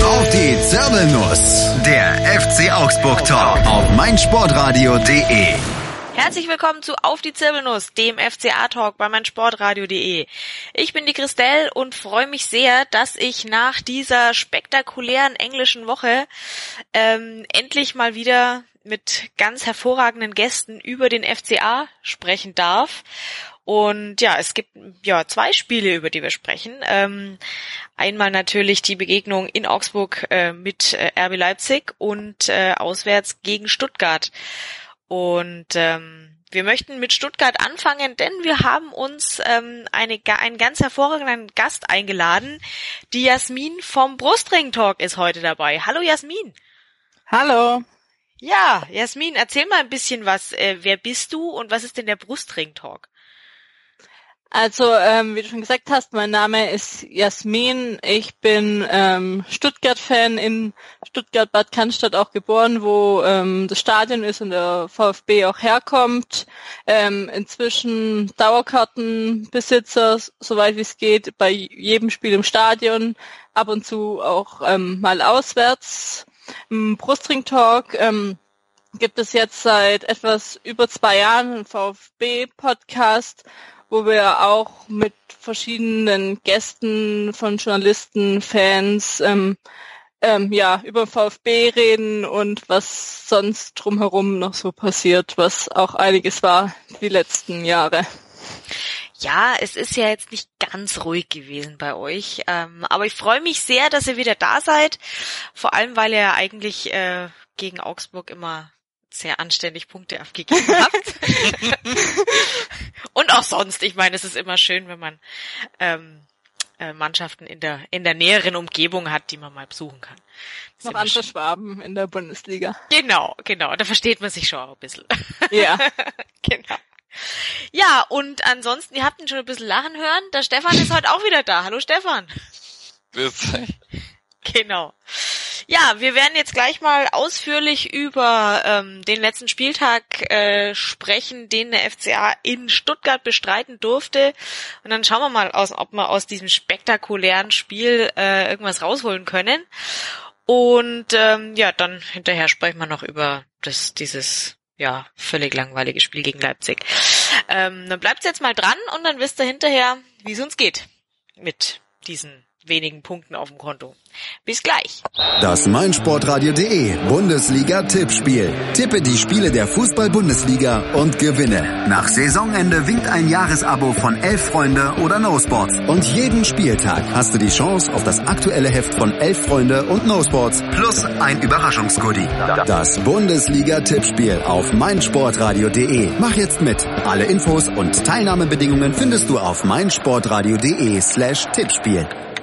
Auf die Zirbelnuss. Der FC Augsburg Talk auf meinsportradio.de. Herzlich willkommen zu Auf die Zirbelnuss, dem FCA-Talk bei meinsportradio.de. Ich bin die Christelle und freue mich sehr, dass ich nach dieser spektakulären englischen Woche endlich mal wieder mit ganz hervorragenden Gästen über den FCA sprechen darf. Und ja, es gibt zwei Spiele, über die wir sprechen. Einmal natürlich die Begegnung in Augsburg mit RB Leipzig und auswärts gegen Stuttgart. Und wir möchten mit Stuttgart anfangen, denn wir haben uns einen ganz hervorragenden Gast eingeladen. Die Jasmin vom Brustring Talk ist heute dabei. Hallo Jasmin. Hallo. Ja, Jasmin, erzähl mal ein bisschen was. Wer bist du und was ist denn der Brustring Talk? Also, wie du schon gesagt hast, mein Name ist Jasmin. Ich bin Stuttgart-Fan, in Stuttgart-Bad Cannstatt auch geboren, wo das Stadion ist und der VfB auch herkommt. Inzwischen Dauerkartenbesitzer, soweit wie es geht, bei jedem Spiel im Stadion, ab und zu auch mal auswärts. Im Brustring Talk gibt es jetzt seit etwas über 2 Jahren einen VfB-Podcast, wo wir auch mit verschiedenen Gästen von Journalisten, Fans, über VfB reden und was sonst drumherum noch so passiert, was auch einiges war die letzten Jahre. Ja, es ist ja jetzt nicht ganz ruhig gewesen bei euch, aber ich freue mich sehr, dass ihr wieder da seid, vor allem, weil ihr ja eigentlich gegen Augsburg immer sehr anständig Punkte abgegeben habt. Und auch sonst, ich meine, es ist immer schön, wenn man Mannschaften in der näheren Umgebung hat, die man mal besuchen kann. Noch andere Schwaben in der Bundesliga. Genau, da versteht man sich schon auch ein bisschen. Ja. Genau. Ja, und ansonsten, ihr habt ihn schon ein bisschen lachen hören, der Stefan ist heute auch wieder da. Hallo Stefan. Grüß dich. Genau. Ja, wir werden jetzt gleich mal ausführlich über den letzten Spieltag sprechen, den der FCA in Stuttgart bestreiten durfte. Und dann schauen wir mal, ob wir aus diesem spektakulären Spiel irgendwas rausholen können. Und dann hinterher sprechen wir noch über dieses völlig langweilige Spiel gegen Leipzig. Dann bleibt's jetzt mal dran und dann wisst ihr hinterher, wie es uns geht mit diesen wenigen Punkten auf dem Konto. Bis gleich. Das meinsportradio.de Bundesliga-Tippspiel. Tippe die Spiele der Fußball-Bundesliga und gewinne. Nach Saisonende winkt ein Jahresabo von 11 Freunde oder No Sports. Und jeden Spieltag hast du die Chance auf das aktuelle Heft von 11 Freunde und No Sports plus ein Überraschungsgoodie. Das Bundesliga-Tippspiel auf meinsportradio.de. Mach jetzt mit. Alle Infos und Teilnahmebedingungen findest du auf meinsportradio.de/Tippspiel.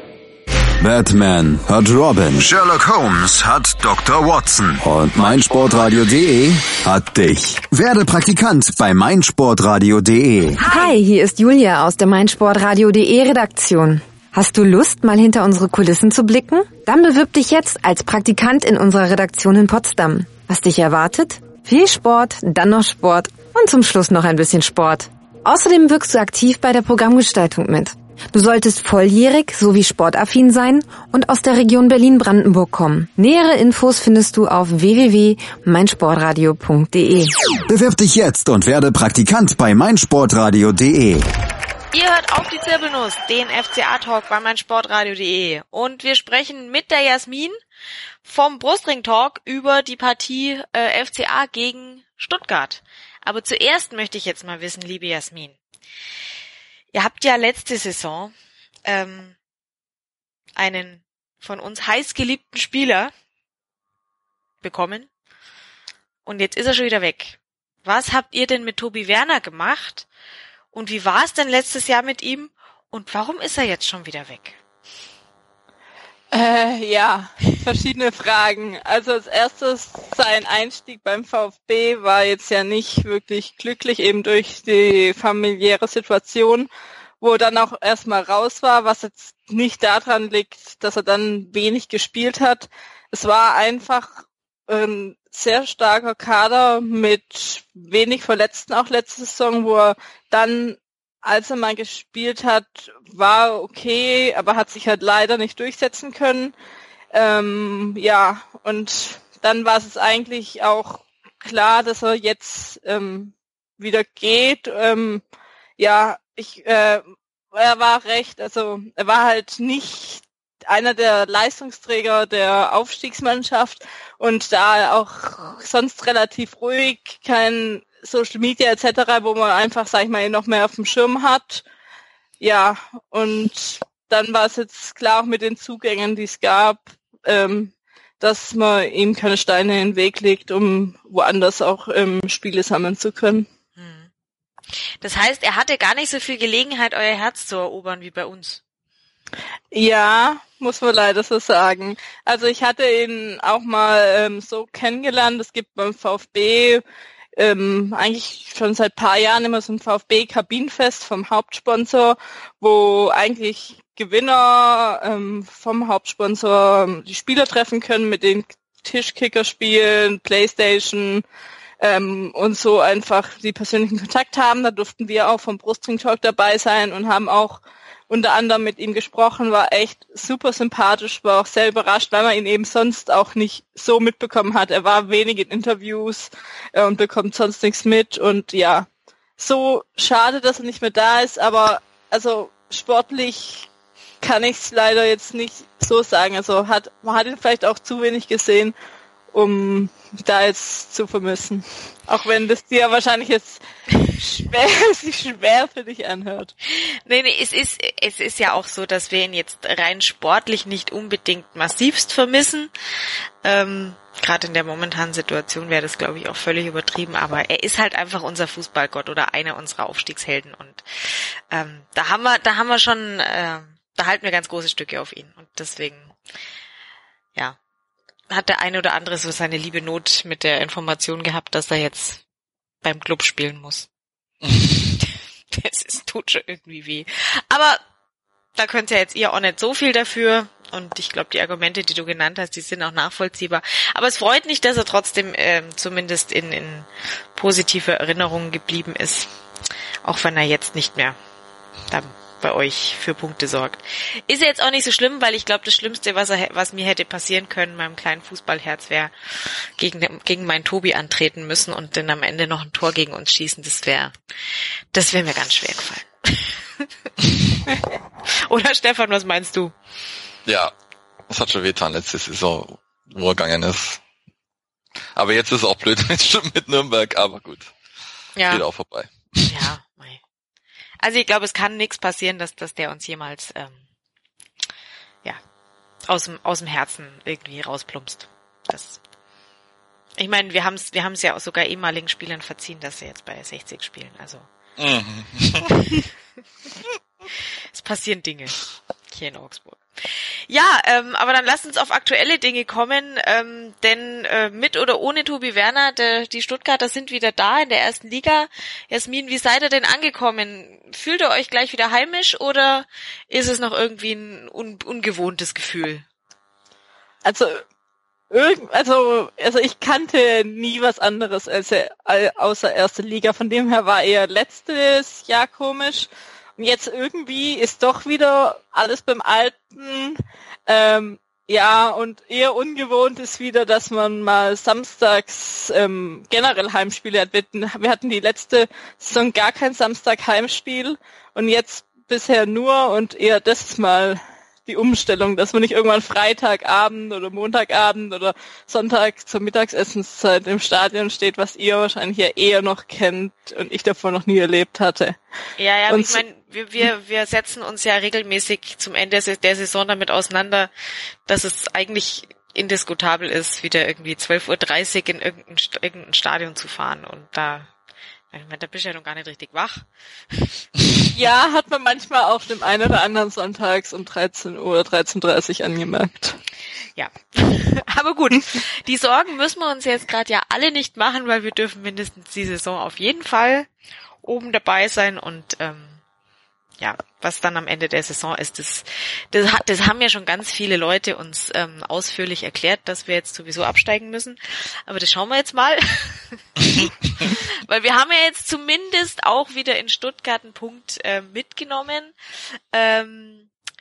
Batman hat Robin. Sherlock Holmes hat Dr. Watson. Und meinsportradio.de hat dich. Werde Praktikant bei meinsportradio.de. Hi, hier ist Julia aus der meinsportradio.de Redaktion. Hast du Lust, mal hinter unsere Kulissen zu blicken? Dann bewirb dich jetzt als Praktikant in unserer Redaktion in Potsdam. Was dich erwartet? Viel Sport, dann noch Sport und zum Schluss noch ein bisschen Sport. Außerdem wirkst du aktiv bei der Programmgestaltung mit. Du solltest volljährig sowie sportaffin sein und aus der Region Berlin-Brandenburg kommen. Nähere Infos findest du auf www.meinsportradio.de. Bewirb dich jetzt und werde Praktikant bei meinsportradio.de. Ihr hört Auf die Zirbelnuss, den FCA-Talk bei meinsportradio.de. Und wir sprechen mit der Jasmin vom Brustring Talk über die Partie FCA gegen Stuttgart. Aber zuerst möchte ich jetzt mal wissen, liebe Jasmin, ihr habt ja letzte Saison einen von uns heiß geliebten Spieler bekommen und jetzt ist er schon wieder weg. Was habt ihr denn mit Tobi Werner gemacht und wie war es denn letztes Jahr mit ihm und warum ist er jetzt schon wieder weg? Verschiedene Fragen. Also als erstes, sein Einstieg beim VfB war jetzt ja nicht wirklich glücklich, eben durch die familiäre Situation, wo er dann auch erstmal raus war, was jetzt nicht daran liegt, dass er dann wenig gespielt hat. Es war einfach ein sehr starker Kader mit wenig Verletzten auch letzte Saison, wo er dann, als er mal gespielt hat, war okay, aber hat sich halt leider nicht durchsetzen können. Ja, und dann war es eigentlich auch klar, dass er jetzt wieder geht. Ja, er war er war halt nicht einer der Leistungsträger der Aufstiegsmannschaft und da auch sonst relativ ruhig, kein Social Media etc., wo man einfach, sag ich mal, ihn noch mehr auf dem Schirm hat. Ja, und dann war es jetzt klar auch mit den Zugängen, die es gab, dass man ihm keine Steine in den Weg legt, um woanders auch Spiele sammeln zu können. Das heißt, er hatte gar nicht so viel Gelegenheit, euer Herz zu erobern wie bei uns. Ja, muss man leider so sagen. Also ich hatte ihn auch mal so kennengelernt. Es gibt beim VfB eigentlich schon seit paar Jahren immer so ein VfB-Kabinenfest vom Hauptsponsor, wo eigentlich Gewinner vom Hauptsponsor die Spieler treffen können, mit den Tischkicker spielen, Playstation und so einfach die persönlichen Kontakt haben. Da durften wir auch vom Brustring Talk dabei sein und haben auch unter anderem mit ihm gesprochen, war echt super sympathisch, war auch sehr überrascht, weil man ihn eben sonst auch nicht so mitbekommen hat. Er war wenig in Interviews und bekommt sonst nichts mit und ja, so schade, dass er nicht mehr da ist, aber also sportlich kann ich es leider jetzt nicht so sagen. Also man hat ihn vielleicht auch zu wenig gesehen, um da jetzt zu vermissen. Auch wenn das dir wahrscheinlich jetzt sich schwer für dich anhört. Nee, es ist ja auch so, dass wir ihn jetzt rein sportlich nicht unbedingt massivst vermissen. Gerade in der momentanen Situation wäre das, glaube ich, auch völlig übertrieben, aber er ist halt einfach unser Fußballgott oder einer unserer Aufstiegshelden und da halten wir ganz große Stücke auf ihn und deswegen, ja, hat der eine oder andere so seine liebe Not mit der Information gehabt, dass er jetzt beim Club spielen muss. Tut schon irgendwie weh. Aber da könnt ja jetzt ihr auch nicht so viel dafür. Und ich glaube, die Argumente, die du genannt hast, die sind auch nachvollziehbar. Aber es freut mich, dass er trotzdem zumindest in positiver Erinnerung geblieben ist. Auch wenn er jetzt nicht mehr dann bei euch für Punkte sorgt. Ist ja jetzt auch nicht so schlimm, weil ich glaube, das Schlimmste, was mir hätte passieren können, meinem kleinen Fußballherz, wäre gegen meinen Tobi antreten müssen und dann am Ende noch ein Tor gegen uns schießen. Das wäre mir ganz schwer gefallen. Oder Stefan, was meinst du? Ja, das hat schon wehgetan letzte Saison, wo er gegangen ist. Aber jetzt ist es auch blöd mit Nürnberg, aber gut. Ja. Geht auch vorbei. Ja, mei. Also ich glaube, es kann nichts passieren, dass der uns jemals aus dem Herzen irgendwie rausplumpst. Ich meine, wir haben es ja auch sogar ehemaligen Spielern verziehen, dass sie jetzt bei 60 spielen. Also es passieren Dinge hier in Augsburg. Ja, aber dann lasst uns auf aktuelle Dinge kommen, denn mit oder ohne Tobi Werner, die Stuttgarter sind wieder da in der ersten Liga. Jasmin, wie seid ihr denn angekommen? Fühlt ihr euch gleich wieder heimisch oder ist es noch irgendwie ein ungewohntes Gefühl? Also ich kannte nie was anderes außer erste Liga, von dem her war eher letztes Jahr komisch. Und jetzt irgendwie ist doch wieder alles beim Alten. Ja, und eher ungewohnt ist wieder, dass man mal samstags generell Heimspiele hat. Wir hatten die letzte Saison gar kein Samstag-Heimspiel und jetzt bisher nur und eher das mal die Umstellung, dass man nicht irgendwann Freitagabend oder Montagabend oder Sonntag zur Mittagsessenszeit im Stadion steht, was ihr wahrscheinlich ja eher noch kennt und ich davor noch nie erlebt hatte. Ja, und ich meine, wir setzen uns ja regelmäßig zum Ende der Saison damit auseinander, dass es eigentlich indiskutabel ist, wieder irgendwie 12:30 Uhr in irgendein Stadion zu fahren und da bist du ja noch gar nicht richtig wach. Ja, hat man manchmal auch dem einen oder anderen sonntags um 13 Uhr, 13:30 Uhr angemerkt. Ja, aber gut, die Sorgen müssen wir uns jetzt gerade ja alle nicht machen, weil wir dürfen mindestens die Saison auf jeden Fall oben dabei sein und was dann am Ende der Saison ist, das haben ja schon ganz viele Leute uns ausführlich erklärt, dass wir jetzt sowieso absteigen müssen. Aber das schauen wir jetzt mal. Weil wir haben ja jetzt zumindest auch wieder in Stuttgart einen Punkt mitgenommen.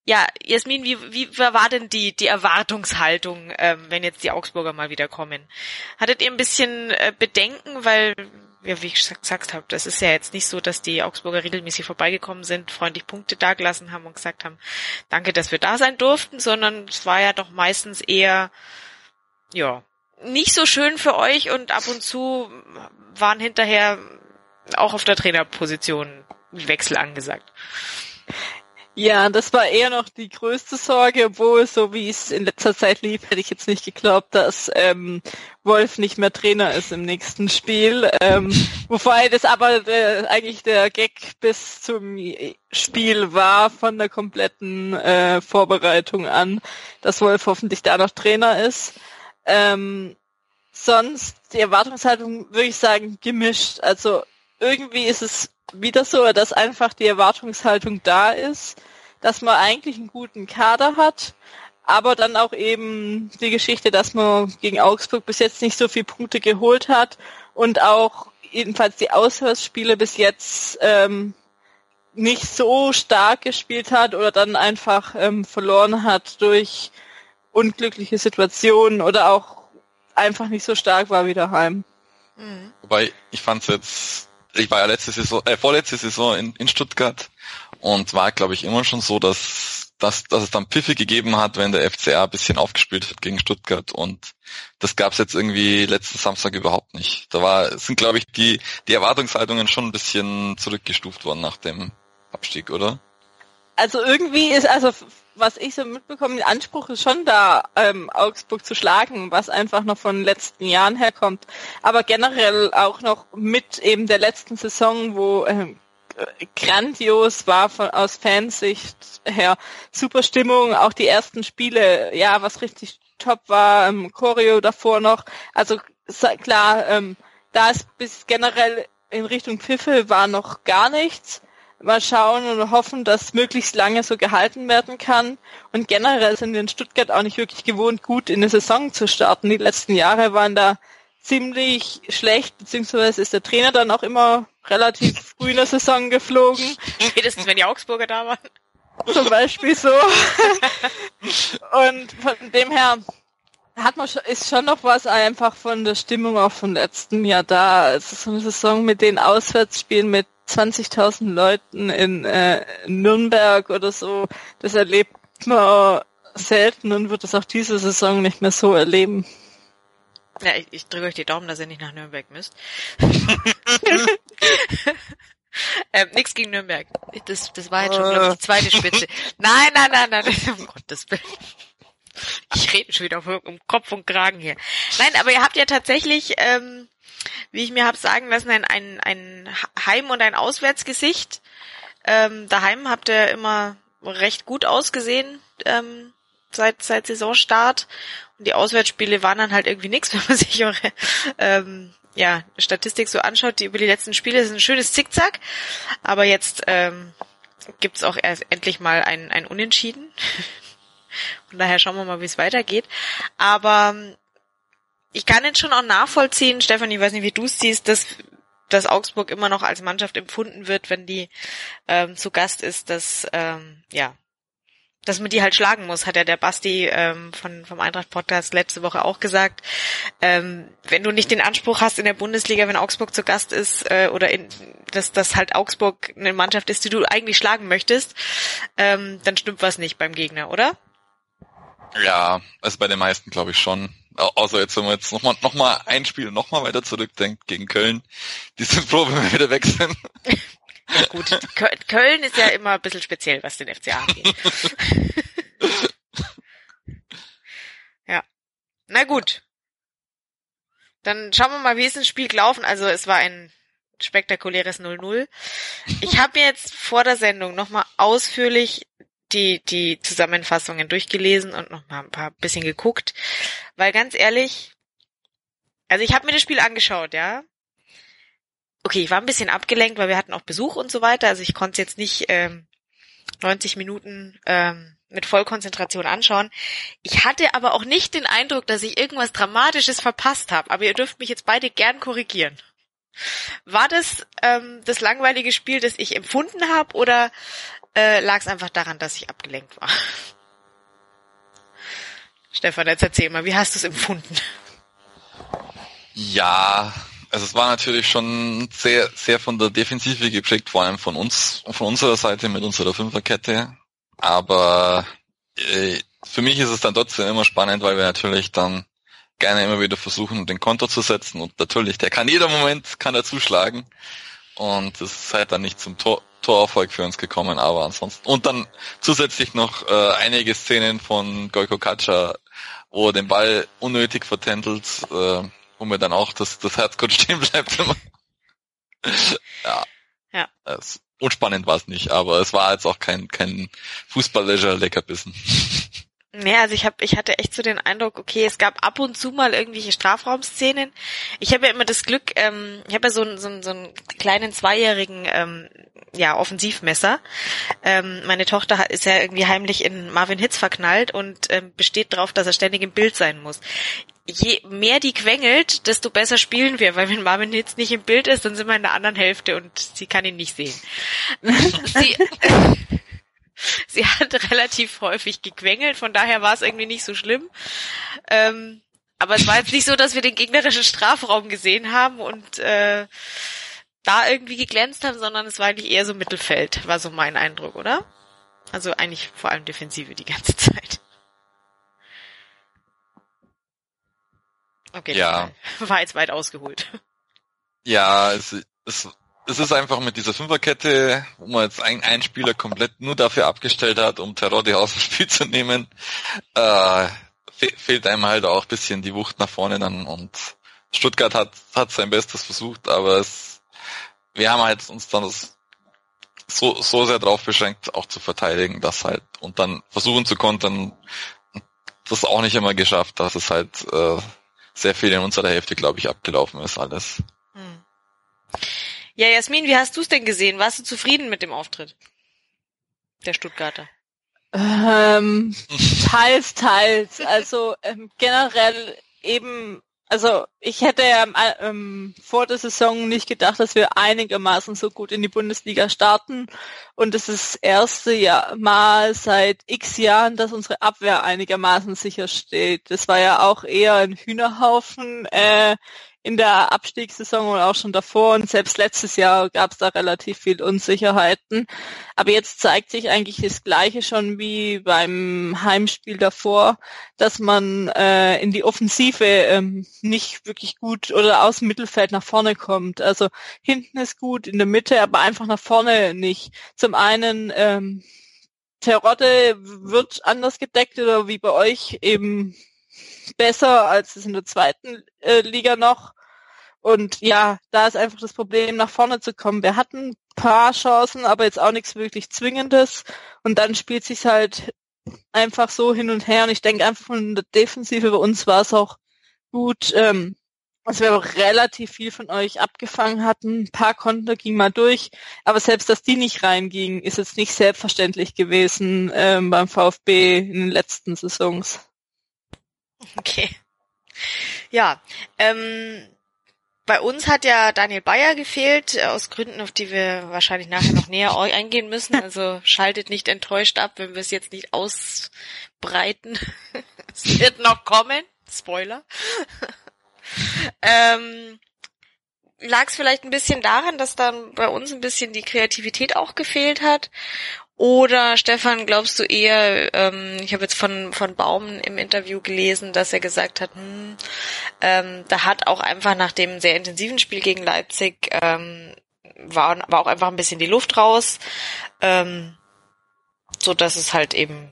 Ja, Jasmin, wie war denn die Erwartungshaltung, wenn jetzt die Augsburger mal wieder kommen? Hattet ihr ein bisschen Bedenken, weil, ja, wie ich gesagt habe, das ist ja jetzt nicht so, dass die Augsburger regelmäßig vorbeigekommen sind, freundlich Punkte dagelassen haben und gesagt haben, danke, dass wir da sein durften, sondern es war ja doch meistens eher, ja, nicht so schön für euch und ab und zu waren hinterher auch auf der Trainerposition Wechsel angesagt. Ja, das war eher noch die größte Sorge, obwohl, so wie es in letzter Zeit lief, hätte ich jetzt nicht geglaubt, dass Wolf nicht mehr Trainer ist im nächsten Spiel. Wobei das aber eigentlich der Gag bis zum Spiel war von der kompletten Vorbereitung an, dass Wolf hoffentlich da noch Trainer ist. Sonst die Erwartungshaltung, würde ich sagen, gemischt. Also irgendwie ist es wieder so, dass einfach die Erwartungshaltung da ist, dass man eigentlich einen guten Kader hat, aber dann auch eben die Geschichte, dass man gegen Augsburg bis jetzt nicht so viele Punkte geholt hat und auch jedenfalls die Auswärtsspiele bis jetzt nicht so stark gespielt hat oder dann einfach verloren hat durch unglückliche Situationen oder auch einfach nicht so stark war wie daheim. Mhm. Wobei, ich war ja vorletzte Saison in Stuttgart und war, glaube ich, immer schon so, dass es dann Pfiffe gegeben hat, wenn der FCA ein bisschen aufgespielt hat gegen Stuttgart, und das gab's jetzt irgendwie letzten Samstag überhaupt nicht. Sind, glaube ich, die Erwartungshaltungen schon ein bisschen zurückgestuft worden nach dem Abstieg, oder? Also irgendwie ist, was ich so mitbekomme, der Anspruch ist schon da, Augsburg zu schlagen, was einfach noch von den letzten Jahren herkommt. Aber generell auch noch mit eben der letzten Saison, wo grandios war aus Fansicht her. Super Stimmung, auch die ersten Spiele, ja, was richtig top war, Choreo davor noch. Also klar, da ist bis generell in Richtung Pfiffe war noch gar nichts. Mal schauen und hoffen, dass möglichst lange so gehalten werden kann. Und generell sind wir in Stuttgart auch nicht wirklich gewohnt, gut in eine Saison zu starten. Die letzten Jahre waren da ziemlich schlecht, beziehungsweise ist der Trainer dann auch immer relativ früh in der Saison geflogen. Spätestens, wenn die Augsburger da waren. Zum Beispiel so. Und von dem her ist schon noch was einfach von der Stimmung auch vom letzten Jahr da. Es ist so eine Saison mit den Auswärtsspielen mit 20.000 Leuten in Nürnberg oder so. Das erlebt man selten und wird es auch diese Saison nicht mehr so erleben. Ja, ich drücke euch die Daumen, dass ihr nicht nach Nürnberg müsst. Nix gegen Nürnberg. Das war jetzt schon, glaube ich, die zweite Spitze. Nein. Um Gottes Willen. Ich rede schon wieder um Kopf und Kragen hier. Nein, aber ihr habt ja tatsächlich, wie ich mir habe sagen lassen, ein Heim- und ein Auswärtsgesicht. Daheim habt ihr immer recht gut ausgesehen, seit Saisonstart. Und die Auswärtsspiele waren dann halt irgendwie nichts, wenn man sich eure Statistik so anschaut. Die über die letzten Spiele ist ein schönes Zickzack. Aber jetzt gibt's auch erst endlich mal ein Unentschieden. Von daher schauen wir mal, wie es weitergeht. Aber ich kann jetzt schon auch nachvollziehen, Stefan, ich weiß nicht, wie du es siehst, dass Augsburg immer noch als Mannschaft empfunden wird, wenn die zu Gast ist, dass man die halt schlagen muss, hat ja der Basti vom Eintracht-Podcast letzte Woche auch gesagt. Wenn du nicht den Anspruch hast in der Bundesliga, wenn Augsburg zu Gast ist, dass halt Augsburg eine Mannschaft ist, die du eigentlich schlagen möchtest, dann stimmt was nicht beim Gegner, oder? Ja, also bei den meisten glaube ich schon. Außer jetzt, wenn man jetzt noch mal ein Spiel noch mal weiter zurückdenkt gegen Köln. Die sind froh, wenn wir wieder weg sind. Ja gut, Köln ist ja immer ein bisschen speziell, was den FCA angeht. Ja, na gut. Dann schauen wir mal, wie ist das Spiel gelaufen. Also es war ein spektakuläres 0-0. Ich habe jetzt vor der Sendung nochmal ausführlich die Zusammenfassungen durchgelesen und noch mal ein bisschen geguckt, weil ganz ehrlich, also ich habe mir das Spiel angeschaut, ja. Okay, ich war ein bisschen abgelenkt, weil wir hatten auch Besuch und so weiter, also ich konnte es jetzt nicht 90 Minuten mit Vollkonzentration anschauen. Ich hatte aber auch nicht den Eindruck, dass ich irgendwas Dramatisches verpasst habe, aber ihr dürft mich jetzt beide gern korrigieren. War das das langweilige Spiel, das ich empfunden habe, oder lag es einfach daran, dass ich abgelenkt war? Stefan, jetzt erzähl mal, wie hast du es empfunden? Ja, also es war natürlich schon sehr, sehr von der Defensive geprägt, vor allem von unserer Seite mit unserer Fünferkette. Aber für mich ist es dann trotzdem immer spannend, weil wir natürlich dann gerne immer wieder versuchen, den Konter zu setzen. Und natürlich, der kann jeder Moment, kann er zuschlagen. Und es ist halt dann nicht zum Torerfolg für uns gekommen, aber ansonsten. Und dann zusätzlich noch einige Szenen von Gojko Kacha, wo er den Ball unnötig vertändelt, wo mir dann auch das Herz kurz stehen bleibt immer. Ja. Unspannend war es nicht, aber es war jetzt auch kein Fußball-Leisure-Leckerbissen. Ja, also ich hatte echt so den Eindruck, okay, es gab ab und zu mal irgendwelche Strafraumszenen. Ich habe ja immer das Glück, ich habe ja so einen kleinen 2-jährigen Offensivmesser. Meine Tochter ist ja irgendwie heimlich in Marvin Hitz verknallt und besteht darauf, dass er ständig im Bild sein muss. Je mehr die quengelt, desto besser spielen wir, weil wenn Marvin Hitz nicht im Bild ist, dann sind wir in der anderen Hälfte und sie kann ihn nicht sehen. Sie hat relativ häufig gequengelt, von daher war es irgendwie nicht so schlimm. Aber es war jetzt nicht so, dass wir den gegnerischen Strafraum gesehen haben und da irgendwie geglänzt haben, sondern es war eigentlich eher so Mittelfeld, war so mein Eindruck, oder? Also eigentlich vor allem Defensive die ganze Zeit. Okay, ja. War jetzt weit ausgeholt. Ja, es ist einfach mit dieser Fünferkette, wo man jetzt einen Spieler komplett nur dafür abgestellt hat, um Terodde aus dem Spiel zu nehmen, fehlt einem halt auch ein bisschen die Wucht nach vorne dann, und Stuttgart hat sein Bestes versucht, aber wir haben halt uns dann so sehr drauf beschränkt, auch zu verteidigen, das halt, und dann versuchen zu kontern, das auch nicht immer geschafft, dass es halt sehr viel in unserer Hälfte, glaube ich, abgelaufen ist alles. Ja, Jasmin, wie hast du es denn gesehen? Warst du zufrieden mit dem Auftritt der Stuttgarter? Teils. Also generell eben, also ich hätte ja vor der Saison nicht gedacht, dass wir einigermaßen so gut in die Bundesliga starten. Und es ist das erste Mal seit x Jahren, dass unsere Abwehr einigermaßen sicher steht. Das war ja auch eher ein Hühnerhaufen in der Abstiegssaison und auch schon davor, und selbst letztes Jahr gab es da relativ viel Unsicherheiten. Aber jetzt zeigt sich eigentlich das Gleiche schon wie beim Heimspiel davor, dass man in die Offensive nicht wirklich gut oder aus dem Mittelfeld nach vorne kommt. Also hinten ist gut, in der Mitte, aber einfach nach vorne nicht. Zum einen Terodde wird anders gedeckt oder wie bei euch eben besser als es in der zweiten Liga noch. Und ja, da ist einfach das Problem, nach vorne zu kommen. Wir hatten ein paar Chancen, aber jetzt auch nichts wirklich Zwingendes. Und dann spielt sich's halt einfach so hin und her. Und ich denke einfach von der Defensive bei uns war es auch gut, dass wir auch relativ viel von euch abgefangen hatten. Ein paar Konter gingen mal durch. Aber selbst, dass die nicht reingingen, ist jetzt nicht selbstverständlich gewesen beim VfB in den letzten Saisons. Okay. Ja, bei uns hat ja Daniel Bayer gefehlt, aus Gründen, auf die wir wahrscheinlich nachher noch näher eingehen müssen. Also schaltet nicht enttäuscht ab, wenn wir es jetzt nicht ausbreiten. Es wird noch kommen. Spoiler. Lag es vielleicht ein bisschen daran, dass dann bei uns ein bisschen die Kreativität auch gefehlt hat? Oder, Stefan, glaubst du eher, ich habe jetzt von Baum im Interview gelesen, dass er gesagt hat, da hat auch einfach nach dem sehr intensiven Spiel gegen Leipzig, war auch einfach ein bisschen die Luft raus, so dass es halt eben,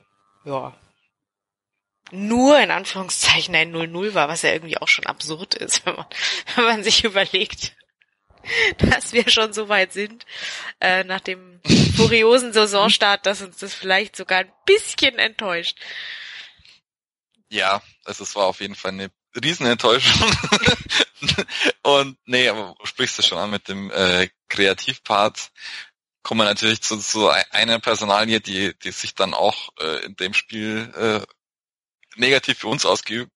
nur in Anführungszeichen ein 0-0 war, was ja irgendwie auch schon absurd ist, wenn man sich überlegt, dass wir schon so weit sind, nach dem furiosen Saisonstart, dass uns das vielleicht sogar ein bisschen enttäuscht. Ja, also es war auf jeden Fall eine Riesenenttäuschung. Und aber du sprichst es schon an mit dem Kreativpart. Kommen wir natürlich zu einer Personalie, die sich dann auch in dem Spiel negativ für uns ausgewirkt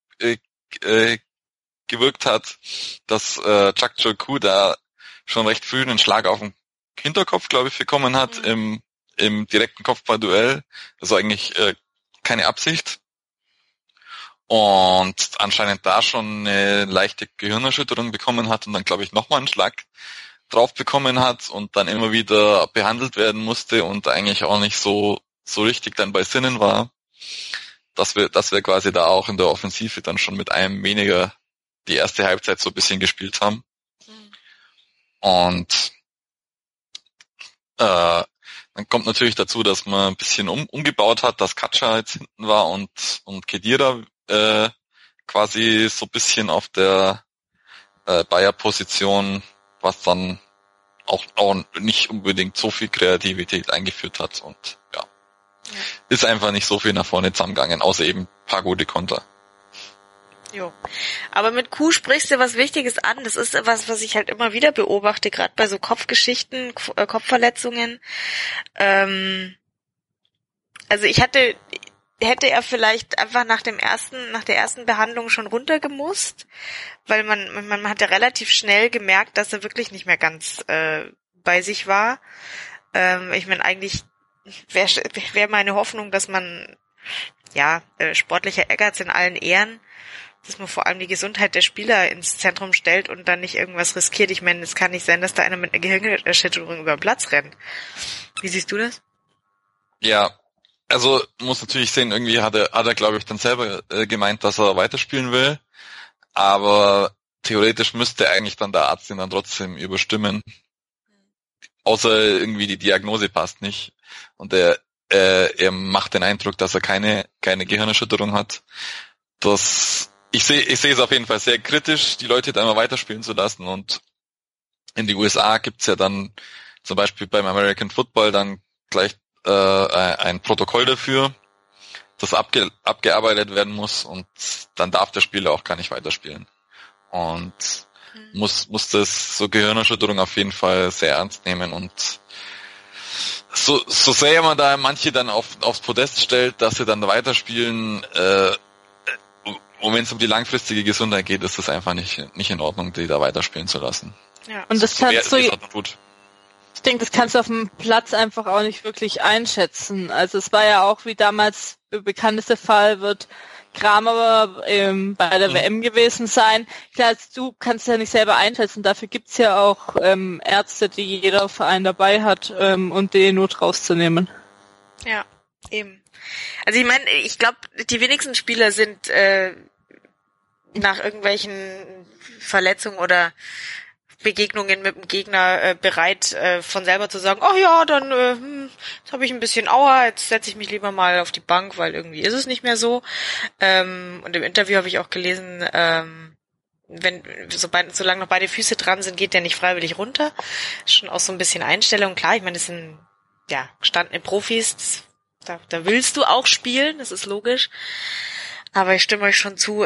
hat, dass Chak Chol Koo da schon recht früh einen Schlag auf den Hinterkopf, glaube ich, bekommen hat im im direkten Kopfballduell. Also eigentlich keine Absicht. Und anscheinend da schon eine leichte Gehirnerschütterung bekommen hat und dann, glaube ich, nochmal einen Schlag drauf bekommen hat und dann immer wieder behandelt werden musste und eigentlich auch nicht so richtig dann bei Sinnen war, dass wir quasi da auch in der Offensive dann schon mit einem weniger die erste Halbzeit so ein bisschen gespielt haben. Und dann kommt natürlich dazu, dass man ein bisschen umgebaut hat, dass Katscha jetzt hinten war und Khedira quasi so ein bisschen auf der Bayer-Position, was dann auch nicht unbedingt so viel Kreativität eingeführt hat und ja. Ist einfach nicht so viel nach vorne zusammengegangen, außer eben ein paar gute Konter. Jo. Aber mit Kuh sprichst du was Wichtiges an. Das ist was ich halt immer wieder beobachte, gerade bei so Kopfgeschichten, Kopfverletzungen. Also hätte er vielleicht einfach nach der ersten Behandlung schon runtergemusst, weil man hat ja relativ schnell gemerkt, dass er wirklich nicht mehr ganz bei sich war. Ich meine, eigentlich wäre meine Hoffnung, dass man sportlicher Ehrgeiz in allen Ehren, dass man vor allem die Gesundheit der Spieler ins Zentrum stellt und dann nicht irgendwas riskiert. Ich meine, es kann nicht sein, dass da einer mit einer Gehirnerschütterung über den Platz rennt. Wie siehst du das? Ja, also muss natürlich sehen, irgendwie hat er glaube ich dann selber gemeint, dass er weiterspielen will, aber theoretisch müsste eigentlich dann der Arzt ihn dann trotzdem überstimmen, außer irgendwie die Diagnose passt nicht und er macht den Eindruck, dass er keine Gehirnerschütterung hat. Ich sehe es auf jeden Fall sehr kritisch, die Leute da immer weiterspielen zu lassen und in die USA gibt's ja dann zum Beispiel beim American Football dann gleich ein Protokoll dafür, das abgearbeitet werden muss und dann darf der Spieler auch gar nicht weiterspielen. Und muss das so Gehirnerschütterung auf jeden Fall sehr ernst nehmen und so sehr man da manche dann aufs Podest stellt, dass sie dann weiterspielen, und wenn es um die langfristige Gesundheit geht, ist das einfach nicht in Ordnung, die da weiterspielen zu lassen. Ja. Und das kannst du gut. Ich denke, das kannst du auf dem Platz einfach auch nicht wirklich einschätzen. Also es war ja auch, wie damals der bekannteste Fall wird Kramer bei der WM gewesen sein. Klar, du kannst ja nicht selber einschätzen. Dafür gibt's ja auch Ärzte, die jeder Verein dabei hat, um die Not rauszunehmen. Ja, eben. Also ich meine, ich glaube, die wenigsten Spieler sind nach irgendwelchen Verletzungen oder Begegnungen mit dem Gegner bereit, von selber zu sagen, ach ja, dann jetzt habe ich ein bisschen Aua, jetzt setze ich mich lieber mal auf die Bank, weil irgendwie ist es nicht mehr so. Und im Interview habe ich auch gelesen, solange noch beide Füße dran sind, geht der nicht freiwillig runter. Schon auch so ein bisschen Einstellung. Klar, ich meine, das sind ja gestandene Profis, da willst du auch spielen, das ist logisch. Aber ich stimme euch schon zu,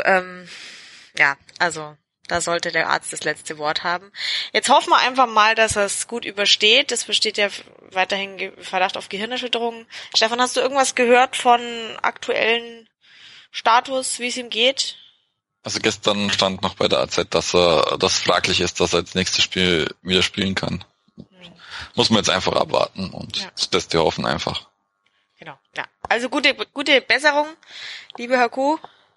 also da sollte der Arzt das letzte Wort haben. Jetzt hoffen wir einfach mal, dass er es gut übersteht. Es besteht ja weiterhin Verdacht auf Gehirnerschütterung. Stefan, hast du irgendwas gehört von aktuellen Status, wie es ihm geht? Also gestern stand noch bei der AZ, dass fraglich ist, dass er das nächste Spiel wieder spielen kann. Muss man jetzt einfach abwarten und das wir hoffen einfach. Genau, ja. Also gute Besserung, liebe Herr Kuh.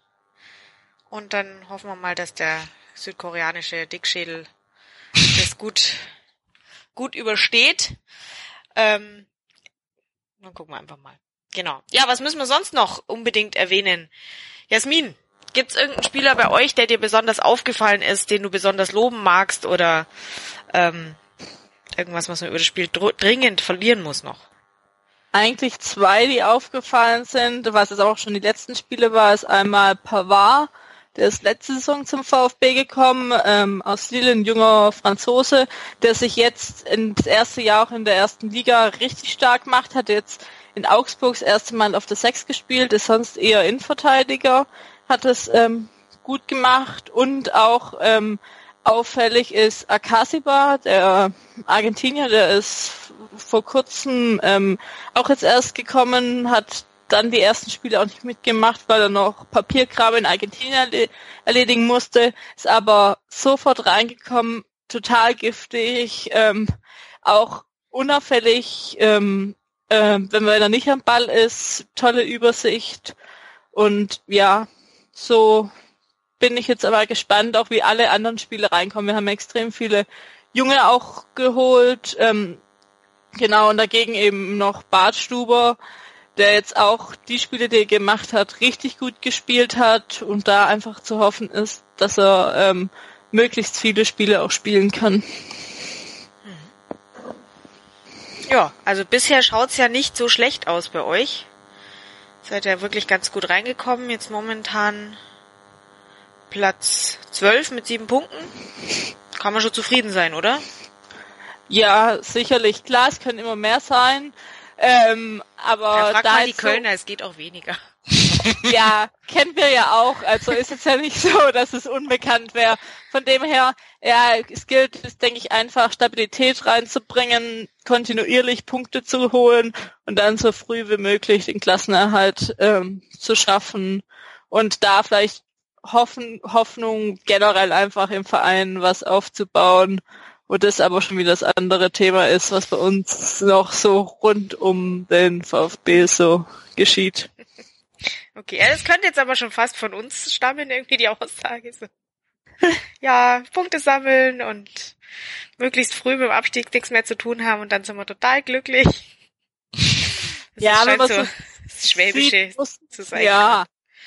Und dann hoffen wir mal, dass der südkoreanische Dickschädel das gut übersteht. Dann gucken wir einfach mal. Genau. Ja, was müssen wir sonst noch unbedingt erwähnen? Jasmin, gibt's irgendeinen Spieler bei euch, der dir besonders aufgefallen ist, den du besonders loben magst oder irgendwas, was man über das Spiel dringend verlieren muss noch? Eigentlich zwei, die aufgefallen sind, was es auch schon die letzten Spiele war, ist einmal Pavard. Der ist letzte Saison zum VfB gekommen, aus Lille, ein junger Franzose, der sich jetzt das erste Jahr auch in der ersten Liga richtig stark macht, hat jetzt in Augsburg das erste Mal auf der 6 gespielt, ist sonst eher Innenverteidiger, hat es gut gemacht und auch auffällig ist Akasiba, der Argentinier, der ist vor kurzem auch jetzt erst gekommen, hat dann die ersten Spiele auch nicht mitgemacht, weil er noch Papierkram in Argentinien erledigen musste, ist aber sofort reingekommen, total giftig, auch unauffällig, wenn man da nicht am Ball ist, tolle Übersicht. Und ja, so bin ich jetzt aber gespannt, auch wie alle anderen Spiele reinkommen. Wir haben extrem viele Junge auch geholt. Genau, und dagegen eben noch Bartstuber, der jetzt auch die Spiele, die er gemacht hat, richtig gut gespielt hat und da einfach zu hoffen ist, dass er möglichst viele Spiele auch spielen kann. Ja, also bisher schaut's ja nicht so schlecht aus bei euch. Seid ja wirklich ganz gut reingekommen. Jetzt momentan Platz 12 mit 7 Punkten. Kann man schon zufrieden sein, oder? Ja, sicherlich. Klar, es können immer mehr sein. Aber ja, frag da mal die Kölner, es geht auch weniger. Ja, kennen wir ja auch. Also ist es ja nicht so, dass es unbekannt wäre. Von dem her, ja, es gilt, denke ich, einfach Stabilität reinzubringen, kontinuierlich Punkte zu holen und dann so früh wie möglich den Klassenerhalt zu schaffen und da vielleicht Hoffnung generell einfach im Verein was aufzubauen. Wo das aber schon wieder das andere Thema ist, was bei uns noch so rund um den VfB so geschieht. Okay, ja, das könnte jetzt aber schon fast von uns stammen, irgendwie die Aussage. So. Ja, Punkte sammeln und möglichst früh mit dem Abstieg nichts mehr zu tun haben und dann sind wir total glücklich. Das ja, wenn man so das Schwäbische zu sein. Ja.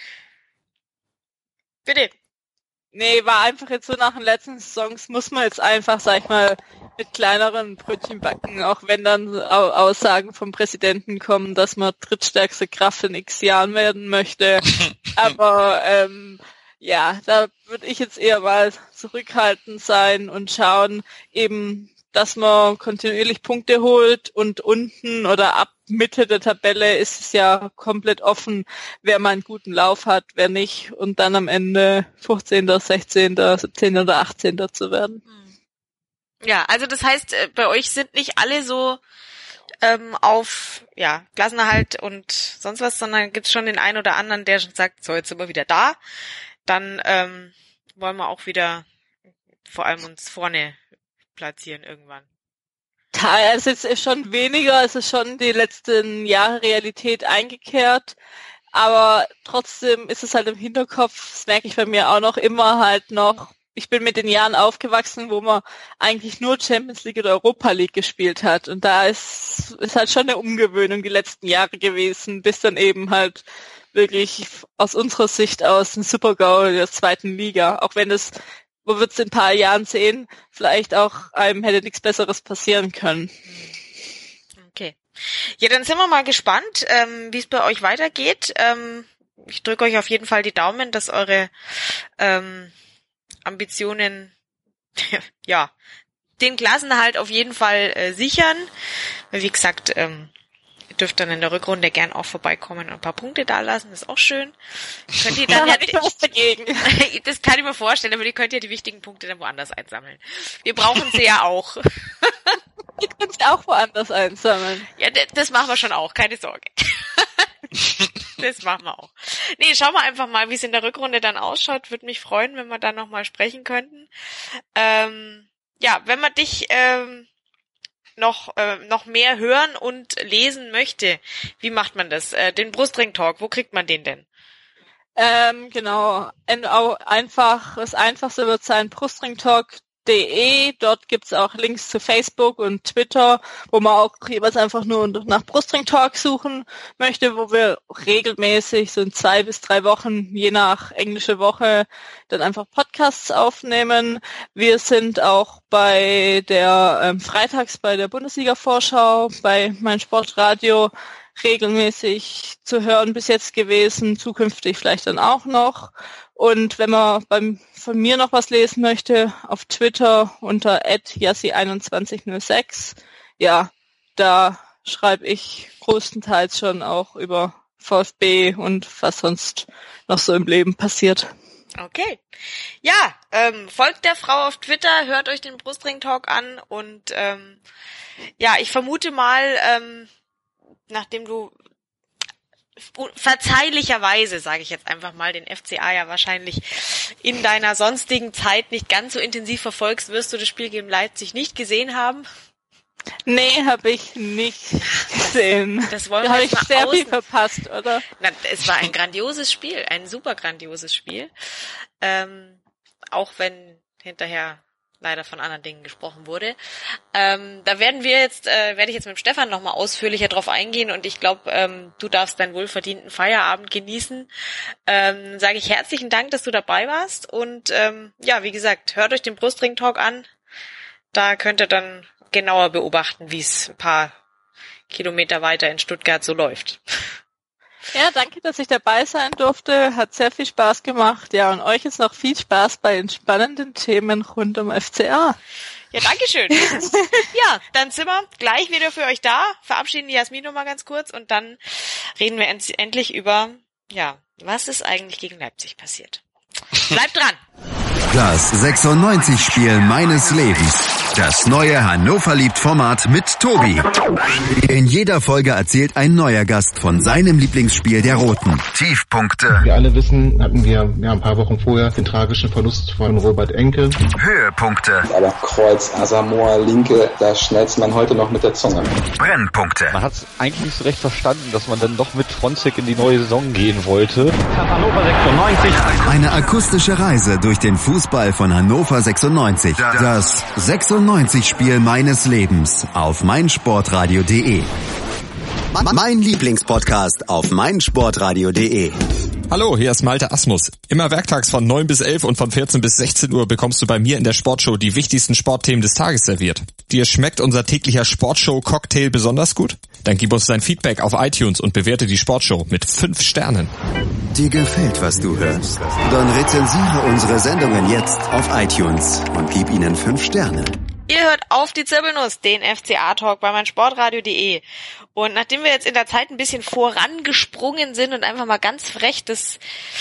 Bitte. Nee, war einfach jetzt so nach den letzten Saisons, muss man jetzt einfach, sag ich mal, mit kleineren Brötchen backen, auch wenn dann Aussagen vom Präsidenten kommen, dass man drittstärkste Kraft in x Jahren werden möchte. Aber ja, da würde ich jetzt eher mal zurückhaltend sein und schauen, eben, dass man kontinuierlich Punkte holt und unten oder ab Mitte der Tabelle ist es ja komplett offen, wer mal einen guten Lauf hat, wer nicht und dann am Ende 15., 16., 17. oder 18. zu werden. Ja, also das heißt, bei euch sind nicht alle so auf Klassenerhalt und sonst was, sondern gibt's schon den einen oder anderen, der schon sagt, so, jetzt sind wir wieder da, dann wollen wir auch wieder vor allem uns vorne platzieren irgendwann. Es ist schon weniger, es ist schon die letzten Jahre Realität eingekehrt, aber trotzdem ist es halt im Hinterkopf, das merke ich bei mir auch noch immer halt noch, ich bin mit den Jahren aufgewachsen, wo man eigentlich nur Champions League oder Europa League gespielt hat und da ist halt schon eine Umgewöhnung die letzten Jahre gewesen, bis dann eben halt wirklich aus unserer Sicht aus ein Super-GAU der zweiten Liga, auch wenn es wo wird es in ein paar Jahren sehen, vielleicht auch einem hätte nichts Besseres passieren können. Okay. Ja, dann sind wir mal gespannt, wie es bei euch weitergeht. Ich drücke euch auf jeden Fall die Daumen, dass eure Ambitionen den Klassenerhalt auf jeden Fall sichern. Wie gesagt, ihr dürft dann in der Rückrunde gern auch vorbeikommen und ein paar Punkte dalassen, das ist auch schön. Könnt ihr dann ja was dagegen. Das kann ich mir vorstellen, aber ihr könnt ja die wichtigen Punkte dann woanders einsammeln. Wir brauchen sie ja auch. Ihr könnt sie auch woanders einsammeln. Ja, das machen wir schon auch, keine Sorge. Das machen wir auch. Nee, schauen wir einfach mal, wie es in der Rückrunde dann ausschaut. Würde mich freuen, wenn wir dann nochmal sprechen könnten. Wenn man dich noch mehr hören und lesen möchte, wie macht man das? Den Brustring-Talk, wo kriegt man den denn? Genau, das Einfachste wird sein brustringtalk.de, dort gibt's auch Links zu Facebook und Twitter, wo man auch jeweils einfach nur nach Brustring Talk suchen möchte, wo wir regelmäßig so in 2 bis 3 Wochen, je nach englische Woche, dann einfach Podcasts aufnehmen. Wir sind auch bei der freitags bei der Bundesliga-Vorschau, bei mein Sportradio regelmäßig zu hören bis jetzt gewesen, zukünftig vielleicht dann auch noch. Und wenn man von mir noch was lesen möchte, auf Twitter unter @yassi2106, ja, da schreibe ich größtenteils schon auch über VfB und was sonst noch so im Leben passiert. Okay. Ja, folgt der Frau auf Twitter, hört euch den Brustring Talk an und ich vermute mal, nachdem du verzeihlicherweise, sage ich jetzt einfach mal, den FCA ja wahrscheinlich in deiner sonstigen Zeit nicht ganz so intensiv verfolgst, wirst du das Spiel gegen Leipzig nicht gesehen haben. Nee, habe ich nicht gesehen. Das wollen Da wir habe jetzt ich mal sehr viel außen. verpasst, oder? Na, es war ein grandioses Spiel, ein super grandioses Spiel. Auch wenn hinterher leider von anderen Dingen gesprochen wurde. Da werde ich jetzt mit dem Stefan nochmal ausführlicher drauf eingehen und ich glaube, du darfst deinen wohlverdienten Feierabend genießen. Sage ich herzlichen Dank, dass du dabei warst und ja, wie gesagt, hört euch den Brustring-Talk an. Da könnt ihr dann genauer beobachten, wie es ein paar Kilometer weiter in Stuttgart so läuft. Ja, danke, dass ich dabei sein durfte. Hat sehr viel Spaß gemacht. Ja, und euch jetzt noch viel Spaß bei den spannenden Themen rund um FCA. Ja, dankeschön. Ja, dann sind wir gleich wieder für euch da. Verabschieden die Jasmin noch mal ganz kurz und dann reden wir endlich über, ja, was ist eigentlich gegen Leipzig passiert. Bleibt dran! Das 96-Spiel meines Lebens. Das neue Hannover-liebt-Format mit Tobi. In jeder Folge erzählt ein neuer Gast von seinem Lieblingsspiel der Roten. Tiefpunkte. Wir alle wissen, hatten wir ein paar Wochen vorher den tragischen Verlust von Robert Enke. Höhepunkte. Aber Kreuz, Asamoah, Linke, da schnellt man heute noch mit der Zunge. Brennpunkte. Man hat es eigentlich nicht so recht verstanden, dass man dann doch mit Fronzek in die neue Saison gehen wollte. Hannover 96. Eine akustische Reise durch den Fußball von Hannover 96. Das 96-Spiel meines Lebens auf meinsportradio.de. Mein Lieblingspodcast auf meinsportradio.de. Hallo, hier ist Malte Asmus. Immer werktags von 9 bis 11 und von 14 bis 16 Uhr bekommst du bei mir in der Sportshow die wichtigsten Sportthemen des Tages serviert. Dir schmeckt unser täglicher Sportshow-Cocktail besonders gut? Dann gib uns dein Feedback auf iTunes und bewerte die Sportshow mit 5 Sternen. Dir gefällt, was du hörst? Dann rezensiere unsere Sendungen jetzt auf iTunes und gib ihnen 5 Sterne. Ihr hört auf die Zirbelnuss, den FCA-Talk bei meinsportradio.de. Und nachdem wir jetzt in der Zeit ein bisschen vorangesprungen sind und einfach mal ganz frech das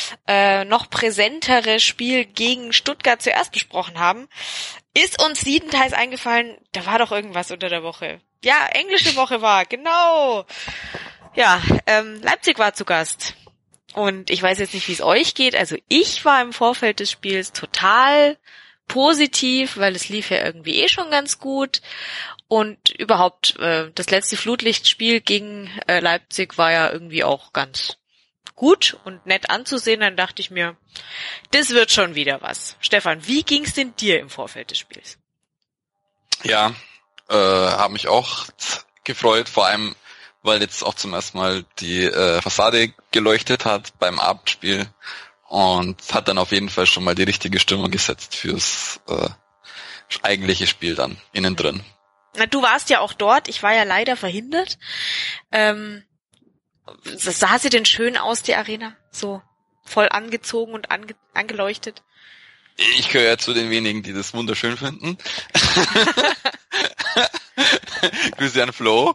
noch präsentere Spiel gegen Stuttgart zuerst besprochen haben, ist uns siebenteils eingefallen, da war doch irgendwas unter der Woche. Ja, englische Woche war, genau. Ja, Leipzig war zu Gast. Und ich weiß jetzt nicht, wie es euch geht. Also ich war im Vorfeld des Spiels total positiv, weil es lief ja irgendwie schon ganz gut und überhaupt das letzte Flutlichtspiel gegen Leipzig war ja irgendwie auch ganz gut und nett anzusehen. Dann dachte ich mir, das wird schon wieder was. Stefan, wie ging's denn dir im Vorfeld des Spiels? Ja, habe mich auch gefreut, vor allem, weil jetzt auch zum ersten Mal die Fassade geleuchtet hat beim Abendspiel. Und hat dann auf jeden Fall schon mal die richtige Stimmung gesetzt fürs eigentliche Spiel dann innen drin. Na, du warst ja auch dort, ich war ja leider verhindert. Sah sie denn schön aus, die Arena? So voll angezogen und angeleuchtet? Ich gehöre ja zu den wenigen, die das wunderschön finden. Grüße an Flo.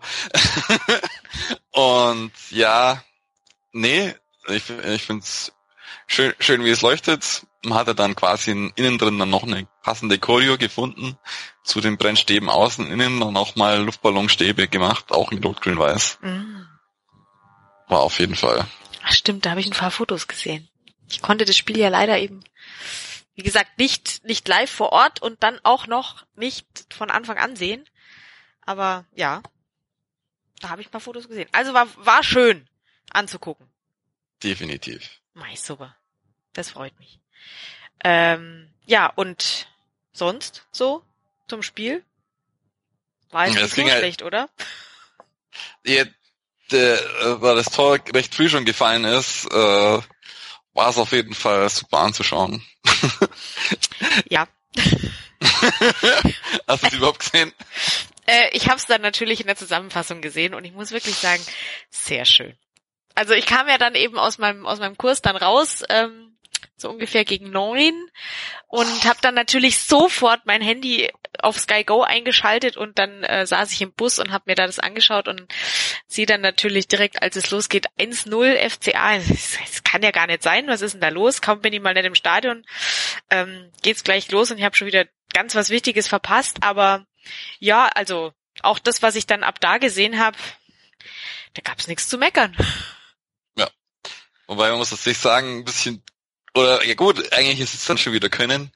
Und ja, nee, ich find's schön, wie es leuchtet. Man hatte dann quasi innen drin dann noch eine passende Choreo gefunden zu den Brennstäben außen, innen dann auch mal Luftballonstäbe gemacht, auch in Rot-Grün-Weiß. Mm. War auf jeden Fall. Ach stimmt, da habe ich ein paar Fotos gesehen. Ich konnte das Spiel ja leider eben, wie gesagt, nicht live vor Ort und dann auch noch nicht von Anfang an sehen. Aber ja, da habe ich ein paar Fotos gesehen. Also war schön anzugucken. Definitiv. Mei, super. Das freut mich. Ja, und sonst so zum Spiel? War es nicht so schlecht, oder? Ja, weil das Tor recht früh schon gefallen ist, war es auf jeden Fall super anzuschauen. Ja. Hast du es überhaupt gesehen? Ich habe es dann natürlich in der Zusammenfassung gesehen und ich muss wirklich sagen, sehr schön. Also ich kam ja dann eben aus meinem Kurs dann raus, so ungefähr gegen 9 und habe dann natürlich sofort mein Handy auf Sky Go eingeschaltet und dann saß ich im Bus und habe mir da das angeschaut und sehe dann natürlich direkt, als es losgeht, 1-0 FCA. Das kann ja gar nicht sein, was ist denn da los? Kaum bin ich mal nicht im Stadion, geht's gleich los und ich habe schon wieder ganz was Wichtiges verpasst, aber ja, also auch das, was ich dann ab da gesehen habe, da gab's nichts zu meckern. Ja, wobei man muss tatsächlich sagen, ein bisschen, oder ja gut, eigentlich ist es dann schon wieder können.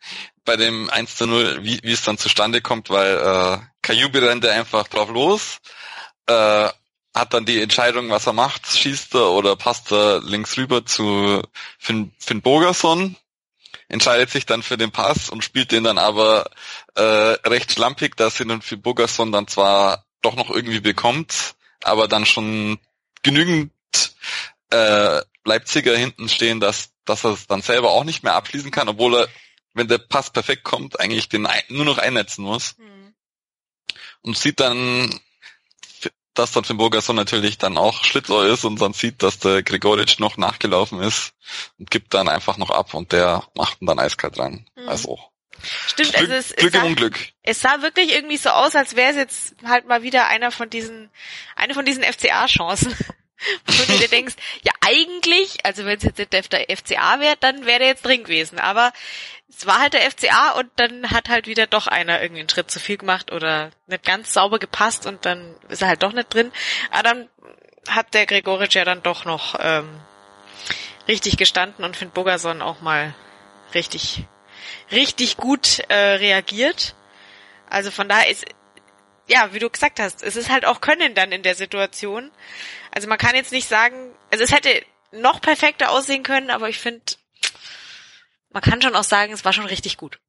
bei dem 1:0, wie es dann zustande kommt, weil Kajubi rennt einfach drauf los, hat dann die Entscheidung, was er macht, schießt er oder passt er links rüber zu Finn Bogason, entscheidet sich dann für den Pass und spielt den dann aber recht schlampig, dass ihn Finn Bogason dann zwar doch noch irgendwie bekommt, aber dann schon genügend Leipziger hinten stehen, dass er es dann selber auch nicht mehr abschließen kann, obwohl er, wenn der Pass perfekt kommt, eigentlich den nur noch einnetzen muss. Und sieht dann, dass dann Finn Bogason natürlich dann auch Schlitzohr ist und dann sieht, dass der Gregoritsch noch nachgelaufen ist und gibt dann einfach noch ab und der macht ihn dann eiskalt rein. Also stimmt, Glück im Unglück. Es sah wirklich irgendwie so aus, als wäre es jetzt halt mal wieder eine von diesen FCA-Chancen. Wo du dir denkst, ja eigentlich, also wenn es jetzt der FCA wäre, dann wäre der jetzt drin gewesen. Aber es war halt der FCA und dann hat halt wieder doch einer irgendwie einen Schritt zu viel gemacht oder nicht ganz sauber gepasst und dann ist er halt doch nicht drin. Aber dann hat der Gregoritsch ja dann doch noch richtig gestanden und Finn Bogason auch mal richtig gut reagiert. Also von daher ist, ja, wie du gesagt hast, es ist halt auch Können dann in der Situation. Also man kann jetzt nicht sagen, also es hätte noch perfekter aussehen können, aber ich finde, man kann schon auch sagen, es war schon richtig gut.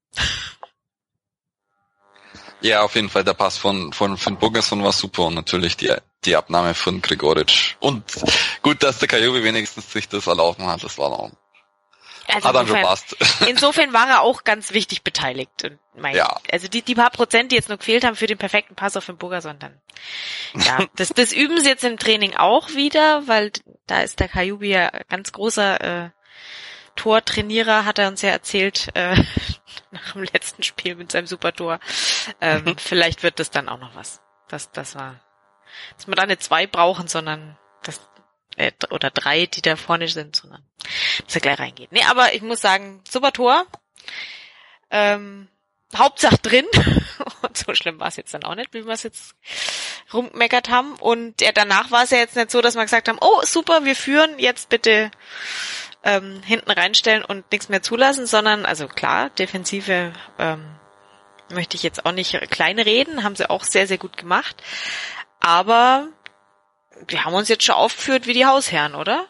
Ja, auf jeden Fall, der Pass von Finn Bogason war super und natürlich die Abnahme von Gregoritsch. Und gut, dass der Kajubi wenigstens sich das erlauben hat, das war noch. Also hat dann schon passt. Insofern war er auch ganz wichtig beteiligt. Und also die paar Prozent, die jetzt noch gefehlt haben für den perfekten Pass auf den Bogason, dann. Ja, das üben sie jetzt im Training auch wieder, weil da ist der Kajubi ja ganz großer Tortrainierer, hat er uns ja erzählt, nach dem letzten Spiel mit seinem Supertor. Vielleicht wird das dann auch noch was. Das war, dass wir da nicht 2 brauchen, sondern oder 3, die da vorne sind, sondern dass er gleich reingeht. Nee, aber ich muss sagen, super Tor. Hauptsache drin. Und so schlimm war es jetzt dann auch nicht, wie wir es jetzt rumgemeckert haben. Und danach war es ja jetzt nicht so, dass wir gesagt haben, oh super, wir führen, jetzt bitte hinten reinstellen und nichts mehr zulassen, sondern, also klar, Defensive möchte ich jetzt auch nicht klein reden, haben sie auch sehr, sehr gut gemacht. Aber wir haben uns jetzt schon aufgeführt wie die Hausherren, oder?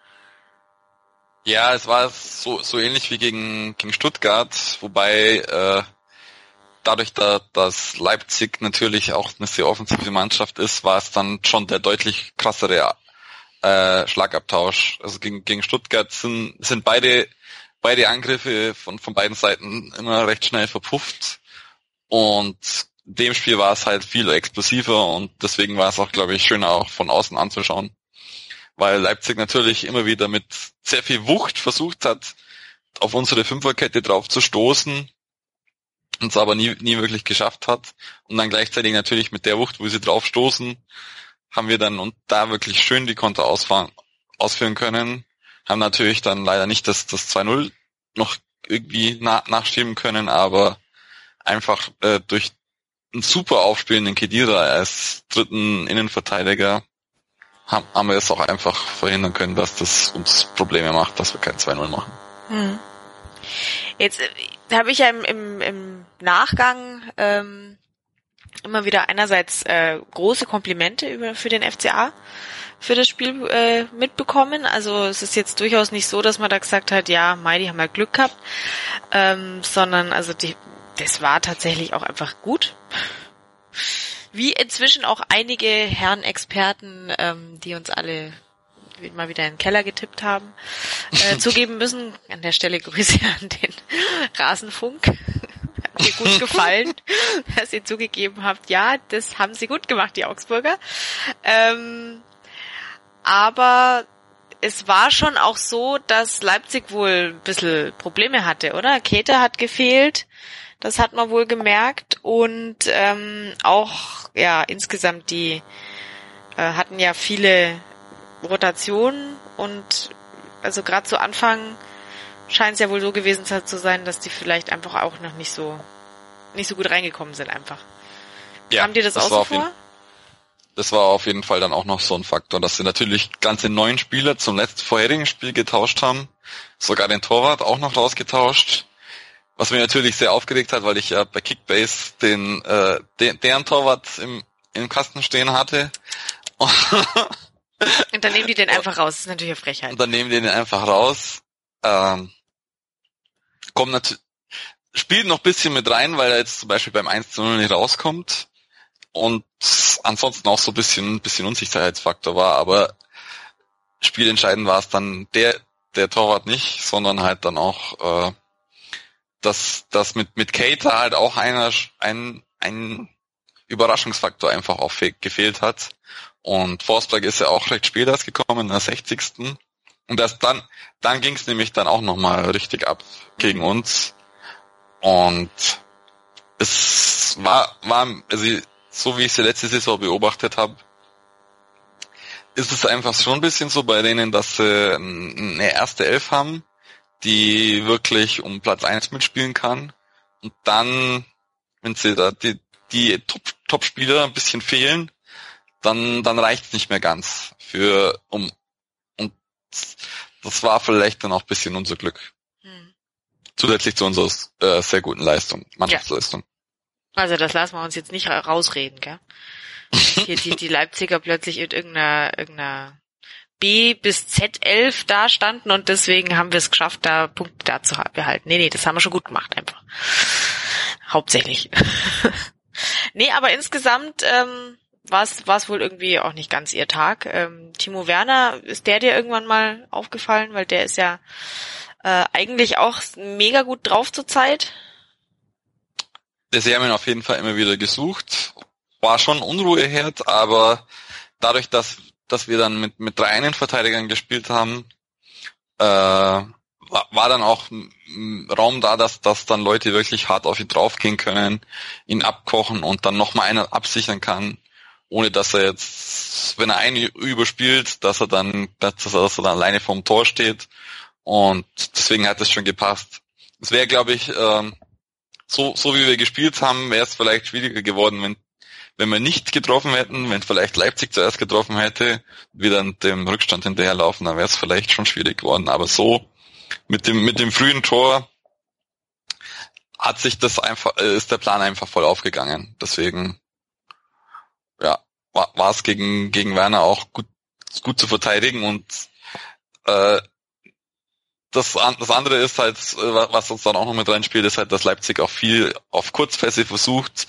Ja, es war so ähnlich wie gegen Stuttgart, wobei dadurch, dass Leipzig natürlich auch eine sehr offensive Mannschaft ist, war es dann schon der deutlich krassere Schlagabtausch. Also gegen Stuttgart sind beide Angriffe von beiden Seiten immer recht schnell verpufft und in dem Spiel war es halt viel explosiver und deswegen war es auch, glaube ich, schöner auch von außen anzuschauen, weil Leipzig natürlich immer wieder mit sehr viel Wucht versucht hat, auf unsere Fünferkette drauf zu stoßen und es aber nie wirklich geschafft hat und dann gleichzeitig natürlich mit der Wucht, wo sie drauf stoßen, haben wir dann und da wirklich schön die Konter ausführen können, haben natürlich dann leider nicht das 2-0 noch irgendwie nachschieben können, aber einfach durch einen super aufspielenden Khedira als dritten Innenverteidiger haben wir es auch einfach verhindern können, dass das uns Probleme macht, dass wir kein 2-0 machen. Jetzt habe ich ja im Nachgang immer wieder einerseits große Komplimente für den FCA für das Spiel mitbekommen. Also es ist jetzt durchaus nicht so, dass man da gesagt hat, ja, die haben ja Glück gehabt, sondern also das war tatsächlich auch einfach gut. Wie inzwischen auch einige Herren Experten, die uns alle mal wieder in den Keller getippt haben, zugeben müssen. An der Stelle Grüße an den Rasenfunk. Hat mir gut gefallen, dass ihr zugegeben habt, ja, das haben sie gut gemacht, die Augsburger. Aber es war schon auch so, dass Leipzig wohl ein bisschen Probleme hatte, oder? Keita hat gefehlt. Das hat man wohl gemerkt und auch ja insgesamt die hatten ja viele Rotationen und also gerade zu Anfang scheint es ja wohl so gewesen zu sein, dass die vielleicht einfach auch noch nicht so gut reingekommen sind einfach. Ja, haben die das auch so vor? Das war auf jeden Fall dann auch noch so ein Faktor, dass sie natürlich ganze 9 Spieler zum vorherigen Spiel getauscht haben, sogar den Torwart auch noch rausgetauscht. Was mich natürlich sehr aufgeregt hat, weil ich ja bei Kickbase deren Torwart im Kasten stehen hatte. Und dann nehmen die den einfach raus. Das ist natürlich eine Frechheit. Und dann nehmen die den einfach raus. Spielt noch ein bisschen mit rein, weil er jetzt zum Beispiel beim 1:0 nicht rauskommt. Und ansonsten auch so ein bisschen Unsicherheitsfaktor war. Aber spielentscheidend war es dann der Torwart nicht, sondern halt dann auch, dass mit Keita halt auch ein Überraschungsfaktor einfach auch gefehlt hat. Und Forsberg ist ja auch recht spät erst gekommen, in der 60. Und dann ging es nämlich dann auch nochmal richtig ab gegen uns. Und es war, also so wie ich sie letzte Saison beobachtet habe, ist es einfach schon ein bisschen so bei denen, dass sie eine erste Elf haben, die wirklich um Platz 1 mitspielen kann. Und dann, wenn sie da die Top-Spieler ein bisschen fehlen, dann reicht's nicht mehr ganz und das war vielleicht dann auch ein bisschen unser Glück. Zusätzlich zu unserer sehr guten Leistung, Mannschaftsleistung. Ja. Also das lassen wir uns jetzt nicht rausreden, gell? Hier die Leipziger plötzlich in irgendeiner B bis Z11 da standen und deswegen haben wir es geschafft, da Punkte da zu behalten. Nee, das haben wir schon gut gemacht einfach. Hauptsächlich. Nee, aber insgesamt war es wohl irgendwie auch nicht ganz ihr Tag. Timo Werner, ist der dir irgendwann mal aufgefallen? Weil der ist ja eigentlich auch mega gut drauf zur Zeit. Sie haben ihn auf jeden Fall immer wieder gesucht. War schon Unruheherd, aber dadurch, dass wir dann mit 3 Innenverteidigern gespielt haben, war dann auch Raum da, dass dann Leute wirklich hart auf ihn draufgehen können, ihn abkochen und dann nochmal einer absichern kann, ohne dass er jetzt, wenn er einen überspielt, dass er dann alleine vorm Tor steht. Und deswegen hat es schon gepasst. Es wäre, glaube ich, so wie wir gespielt haben, wäre es vielleicht schwieriger geworden, wenn wir nicht getroffen hätten, wenn vielleicht Leipzig zuerst getroffen hätte, wir dann dem Rückstand hinterherlaufen, dann wäre es vielleicht schon schwierig geworden. Aber so mit dem frühen Tor ist der Plan einfach voll aufgegangen. Deswegen ja, war es gegen Werner auch gut zu verteidigen und das andere ist halt, was uns dann auch noch mit reinspielt, ist halt, dass Leipzig auch viel auf Kurzpässe versucht,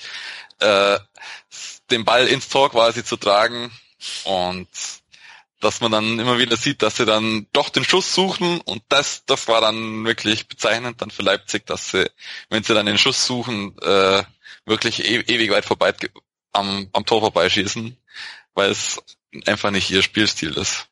den Ball ins Tor quasi zu tragen und dass man dann immer wieder sieht, dass sie dann doch den Schuss suchen und das war dann wirklich bezeichnend dann für Leipzig, dass sie, wenn sie dann den Schuss suchen, wirklich ewig weit vorbei am Tor vorbeischießen, weil es einfach nicht ihr Spielstil ist.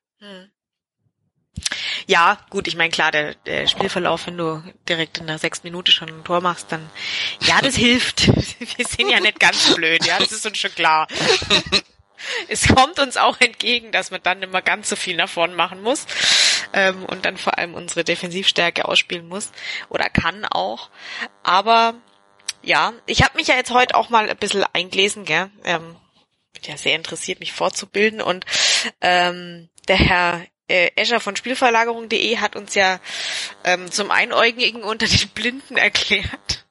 Ja, gut, ich meine, klar, der Spielverlauf, wenn du direkt in der 6. Minute schon ein Tor machst, dann, ja, das hilft. Wir sind ja nicht ganz blöd, ja, das ist uns schon klar. Es kommt uns auch entgegen, dass man dann immer ganz so viel nach vorn machen muss und dann vor allem unsere Defensivstärke ausspielen muss oder kann auch. Aber ja, ich habe mich ja jetzt heute auch mal ein bisschen eingelesen, gell? Bin ja sehr interessiert, mich fortzubilden und der Herr Escher von Spielverlagerung.de hat uns ja zum Einäugigen unter den Blinden erklärt,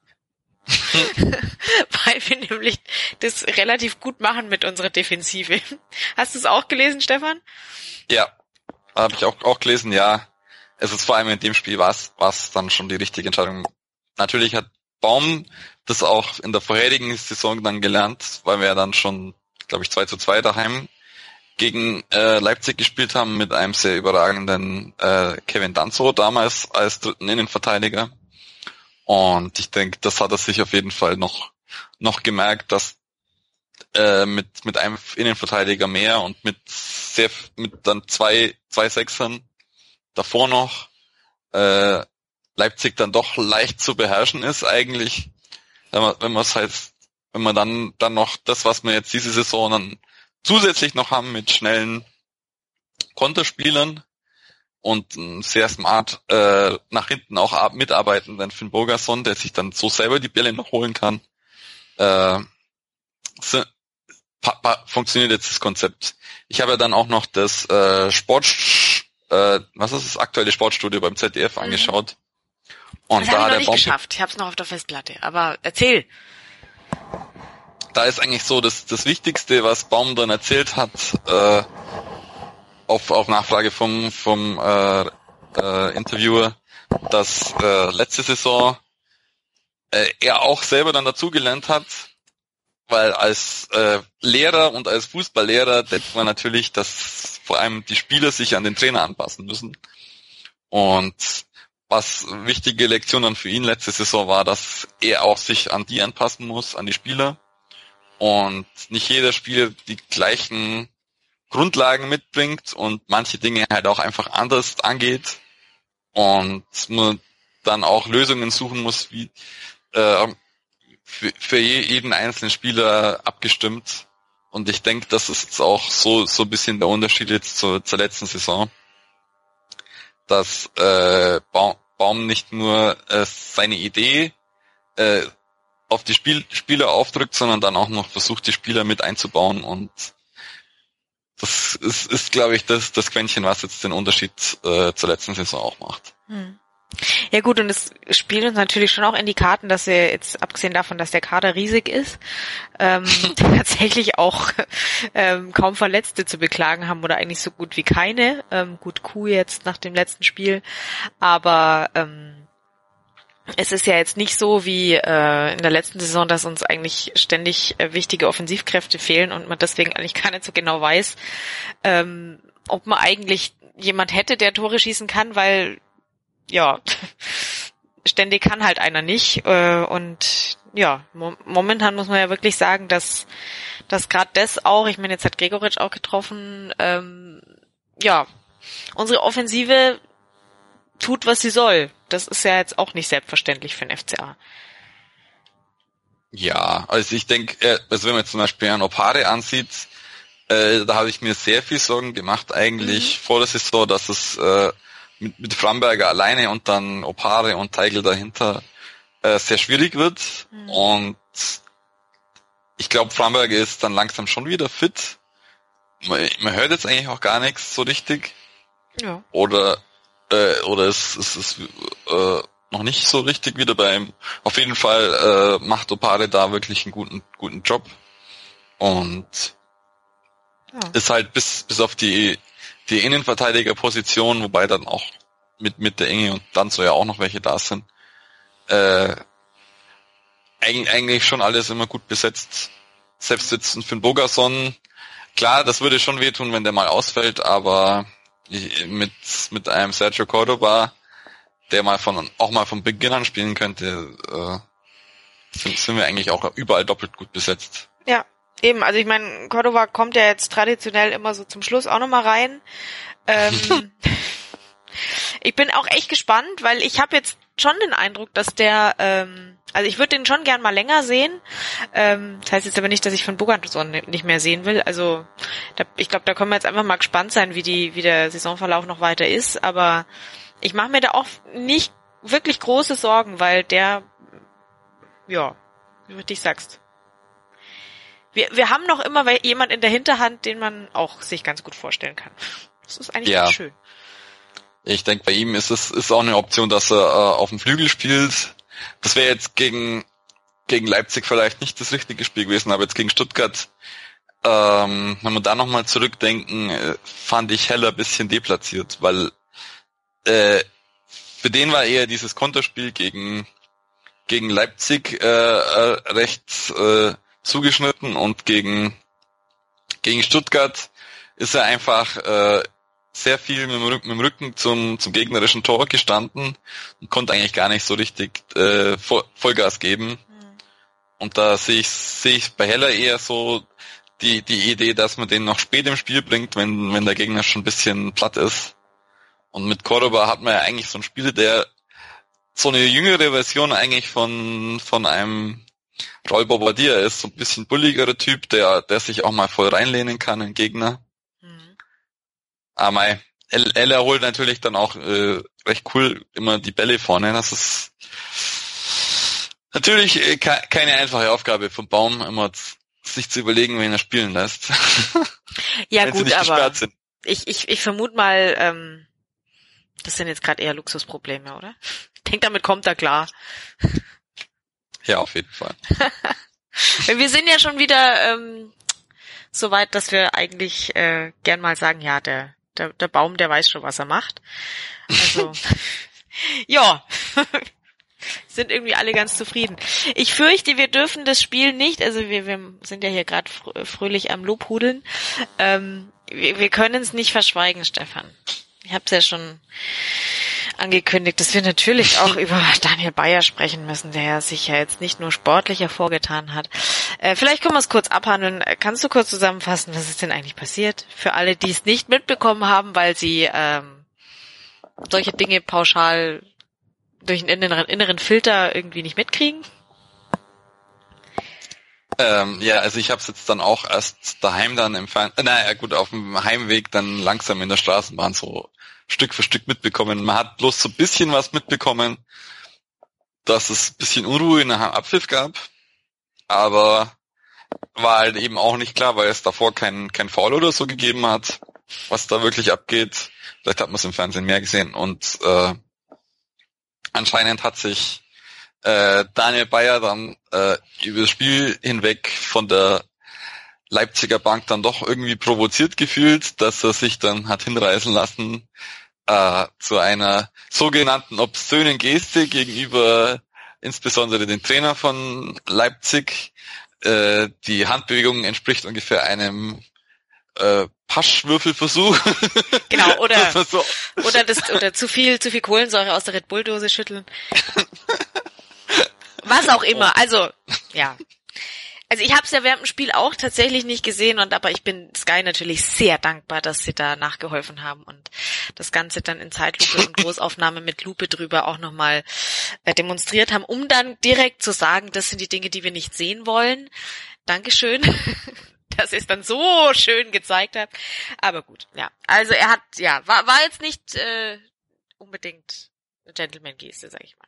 weil wir nämlich das relativ gut machen mit unserer Defensive. Hast du es auch gelesen, Stefan? Ja, habe ich auch gelesen, ja. Es ist vor allem in dem Spiel war es dann schon die richtige Entscheidung. Natürlich hat Baum das auch in der vorherigen Saison dann gelernt, weil wir ja dann schon, glaube ich, 2:2 daheim gegen Leipzig gespielt haben mit einem sehr überragenden Kevin Danso damals als dritten Innenverteidiger. Und ich denke, das hat er sich auf jeden Fall noch gemerkt, dass mit einem Innenverteidiger mehr und mit dann zwei Sechsern davor noch Leipzig dann doch leicht zu beherrschen ist eigentlich, wenn man dann noch das, was wir jetzt diese Saison dann zusätzlich noch haben mit schnellen Konterspielern und sehr smart nach hinten auch mitarbeiten, dann Finn Bogason, der sich dann so selber die Bälle noch holen kann. Funktioniert jetzt das Konzept. Ich habe ja dann auch noch das aktuelle Sportstudio beim ZDF angeschaut Und das da habe ich hat noch der nicht Baum geschafft. Ich habe es noch auf der Festplatte. Aber erzähl. da ist eigentlich so das Wichtigste, was Baum dann erzählt hat, auf Nachfrage vom Interviewer, dass letzte Saison er auch selber dann dazugelernt hat, weil als Lehrer und als Fußballlehrer denkt man natürlich, dass vor allem die Spieler sich an den Trainer anpassen müssen. Und was wichtige Lektion dann für ihn letzte Saison war, dass er auch sich an die anpassen muss, an die Spieler. Und nicht jeder Spieler die gleichen Grundlagen mitbringt und manche Dinge halt auch einfach anders angeht. Und man dann auch Lösungen suchen muss, wie für jeden einzelnen Spieler abgestimmt. Und ich denke, das ist jetzt auch so ein bisschen der Unterschied jetzt zur letzten Saison, dass Baum nicht nur seine Idee auf die Spieler aufdrückt, sondern dann auch noch versucht, die Spieler mit einzubauen. Und das ist glaube ich, das Quäntchen, was jetzt den Unterschied zur letzten Saison auch macht. Ja gut, und es spielt uns natürlich schon auch in die Karten, dass wir jetzt, abgesehen davon, dass der Kader riesig ist, tatsächlich auch kaum Verletzte zu beklagen haben oder eigentlich so gut wie keine. Gut, Kuh jetzt nach dem letzten Spiel, aber es ist ja jetzt nicht so wie in der letzten Saison, dass uns eigentlich ständig wichtige Offensivkräfte fehlen und man deswegen eigentlich gar nicht so genau weiß, ob man eigentlich jemand hätte, der Tore schießen kann, weil ja, ständig kann halt einer nicht. Und ja, momentan muss man ja wirklich sagen, dass gerade das auch, ich meine, jetzt hat Gregoritsch auch getroffen, ja, unsere Offensive tut, was sie soll. Das ist ja jetzt auch nicht selbstverständlich für den FCA. Ja, also ich denke, also wenn man jetzt zum Beispiel einen Opare ansieht, da habe ich mir sehr viel Sorgen gemacht eigentlich vor der Saison, dass es mit Framberger alleine und dann Opare und Teigl dahinter sehr schwierig wird. Und ich glaube, Framberger ist dann langsam schon wieder fit. Man hört jetzt eigentlich auch gar nichts so richtig. Ja. Oder es ist noch nicht so richtig wieder bei ihm. Auf jeden Fall macht Opare da wirklich einen guten Job. Und ist halt bis auf die Innenverteidigerposition, wobei dann auch mit der Inge und dann so ja auch noch welche da sind, eigentlich schon alles immer gut besetzt. Selbst jetzt ein Finn Bogason, klar, das würde schon wehtun, wenn der mal ausfällt, aber mit einem Sergio Cordoba, der auch mal von Beginn an spielen könnte, sind wir eigentlich auch überall doppelt gut besetzt. Ja. Eben, also ich meine, Cordova kommt ja jetzt traditionell immer so zum Schluss auch nochmal rein. Ich bin auch echt gespannt, weil ich habe jetzt schon den Eindruck, dass der, also ich würde den schon gern mal länger sehen. Das heißt jetzt aber nicht, dass ich von Bogason nicht mehr sehen will. Also ich glaube, da können wir jetzt einfach mal gespannt sein, wie der Saisonverlauf noch weiter ist. Aber ich mache mir da auch nicht wirklich große Sorgen, weil der, ja, wie du richtig sagst, wir haben noch immer jemand in der Hinterhand, den man auch sich ganz gut vorstellen kann. Das ist eigentlich ganz schön. Ich denke, bei ihm ist auch eine Option, dass er auf dem Flügel spielt. Das wäre jetzt gegen Leipzig vielleicht nicht das richtige Spiel gewesen, aber jetzt gegen Stuttgart, wenn wir da nochmal zurückdenken, fand ich Heller ein bisschen deplatziert, weil für den war eher dieses Konterspiel gegen Leipzig recht zugeschnitten und gegen Stuttgart ist er einfach sehr viel mit dem Rücken zum gegnerischen Tor gestanden und konnte eigentlich gar nicht so richtig Vollgas geben. Und da sehe ich bei Heller eher so die Idee, dass man den noch spät im Spiel bringt, wenn der Gegner schon ein bisschen platt ist. Und mit Cordoba hat man ja eigentlich so einen Spieler, der so eine jüngere Version eigentlich von einem Raul Bobadilla ist, so ein bisschen bulligerer Typ, der sich auch mal voll reinlehnen kann in Gegner. Aber Eller holt natürlich dann auch recht cool immer die Bälle vorne. Das ist natürlich keine einfache Aufgabe vom Baum, immer sich zu überlegen, wen er spielen lässt. Ja wenn gut, sie nicht aber gesperrt sind. Ich vermute mal, das sind jetzt gerade eher Luxusprobleme, oder? denke, damit kommt er klar. Ja, auf jeden Fall. Wir sind ja schon wieder so weit, dass wir eigentlich gern mal sagen, ja, der Baum, der weiß schon, was er macht. Also, ja, sind irgendwie alle ganz zufrieden. Ich fürchte, wir dürfen das Spiel nicht, also wir sind ja hier gerade fröhlich am Lobhudeln, wir können es nicht verschweigen, Stefan. Ich habe es ja schon angekündigt, dass wir natürlich auch über Daniel Bayer sprechen müssen, der sich ja jetzt nicht nur sportlich hervorgetan hat. Vielleicht können wir es kurz abhandeln. Kannst du kurz zusammenfassen, was ist denn eigentlich passiert? Für alle, die es nicht mitbekommen haben, weil sie solche Dinge pauschal durch einen inneren Filter irgendwie nicht mitkriegen? Ja, also ich habe es jetzt dann auch erst daheim dann auf dem Heimweg dann langsam in der Straßenbahn so Stück für Stück mitbekommen. Man hat bloß so ein bisschen was mitbekommen, dass es ein bisschen Unruhe nach dem Abpfiff gab, aber war halt eben auch nicht klar, weil es davor kein Foul oder so gegeben hat, was da wirklich abgeht. Vielleicht hat man es im Fernsehen mehr gesehen und anscheinend hat sich Daniel Bayer dann über das Spiel hinweg von der Leipziger Bank dann doch irgendwie provoziert gefühlt, dass er sich dann hat hinreißen lassen zu einer sogenannten obszönen Geste gegenüber insbesondere den Trainer von Leipzig. Die Handbewegung entspricht ungefähr einem Paschwürfelversuch. Genau, oder zu viel Kohlensäure aus der Red Bull Dose schütteln. Was auch immer. Also, ja. Also ich habe es ja während dem Spiel auch tatsächlich nicht gesehen, aber ich bin Sky natürlich sehr dankbar, dass sie da nachgeholfen haben und das Ganze dann in Zeitlupe und Großaufnahme mit Lupe drüber auch nochmal demonstriert haben, um dann direkt zu sagen, das sind die Dinge, die wir nicht sehen wollen. Dankeschön, dass ihr es dann so schön gezeigt habt. Aber gut, ja. Also er hat, ja, war jetzt nicht unbedingt eine Gentleman-Geste, sag ich mal.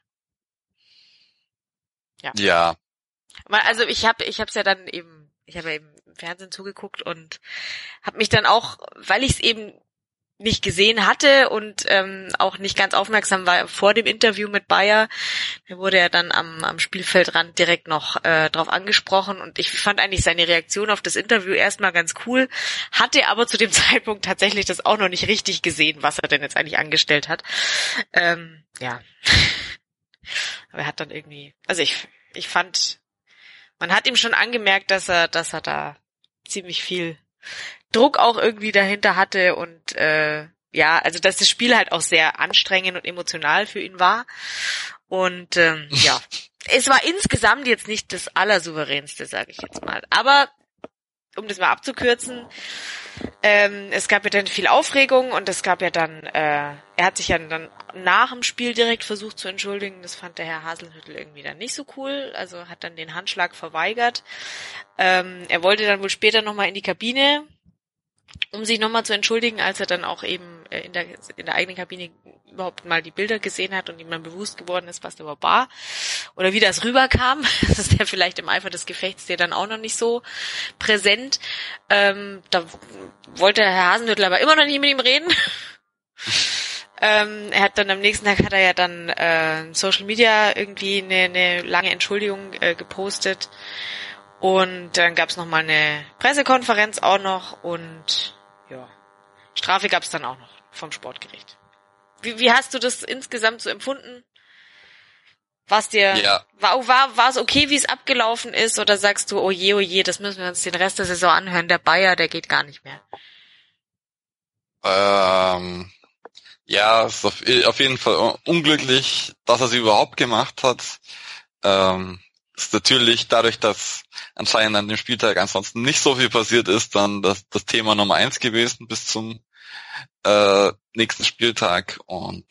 Ja. Also ich habe ja eben im Fernsehen zugeguckt und habe mich dann auch, weil ich es eben nicht gesehen hatte und auch nicht ganz aufmerksam war vor dem Interview mit Bayer, da wurde er dann am Spielfeldrand direkt noch drauf angesprochen und ich fand eigentlich seine Reaktion auf das Interview erstmal ganz cool, hatte aber zu dem Zeitpunkt tatsächlich das auch noch nicht richtig gesehen, was er denn jetzt eigentlich angestellt hat. Ja. Aber er hat dann irgendwie, also ich fand, man hat ihm schon angemerkt, dass er da ziemlich viel Druck auch irgendwie dahinter hatte und ja, also dass das Spiel halt auch sehr anstrengend und emotional für ihn war. Und ja, es war insgesamt jetzt nicht das Allersouveränste, sage ich jetzt mal. Aber um das mal abzukürzen, es gab ja dann viel Aufregung und es gab ja dann, er hat sich ja dann nach dem Spiel direkt versucht zu entschuldigen. Das fand der Herr Hasenhüttl irgendwie dann nicht so cool, also hat dann den Handschlag verweigert. Er wollte dann wohl später nochmal in die Kabine, um sich nochmal zu entschuldigen, als er dann auch eben in der eigenen Kabine überhaupt mal die Bilder gesehen hat und ihm dann bewusst geworden ist, was da überhaupt war oder wie das rüberkam. Das ist ja vielleicht im Eifer des Gefechts der dann auch noch nicht so präsent. Da wollte Herr Hasenhüttl aber immer noch nicht mit ihm reden. Er hat dann am nächsten Tag hat er ja dann Social Media irgendwie eine lange Entschuldigung gepostet. Und dann gab's noch mal eine Pressekonferenz auch noch und ja, Strafe gab's dann auch noch vom Sportgericht. Wie hast du das insgesamt so empfunden? War's dir, ja. War es okay, wie es abgelaufen ist, oder sagst du, oh je, das müssen wir uns den Rest der Saison anhören, der Bayer, der geht gar nicht mehr? Ja, es ist auf jeden Fall unglücklich, dass er sie überhaupt gemacht hat. Ist natürlich dadurch, dass anscheinend an dem Spieltag ansonsten nicht so viel passiert ist, dann das Thema Nummer 1 gewesen bis zum nächsten Spieltag und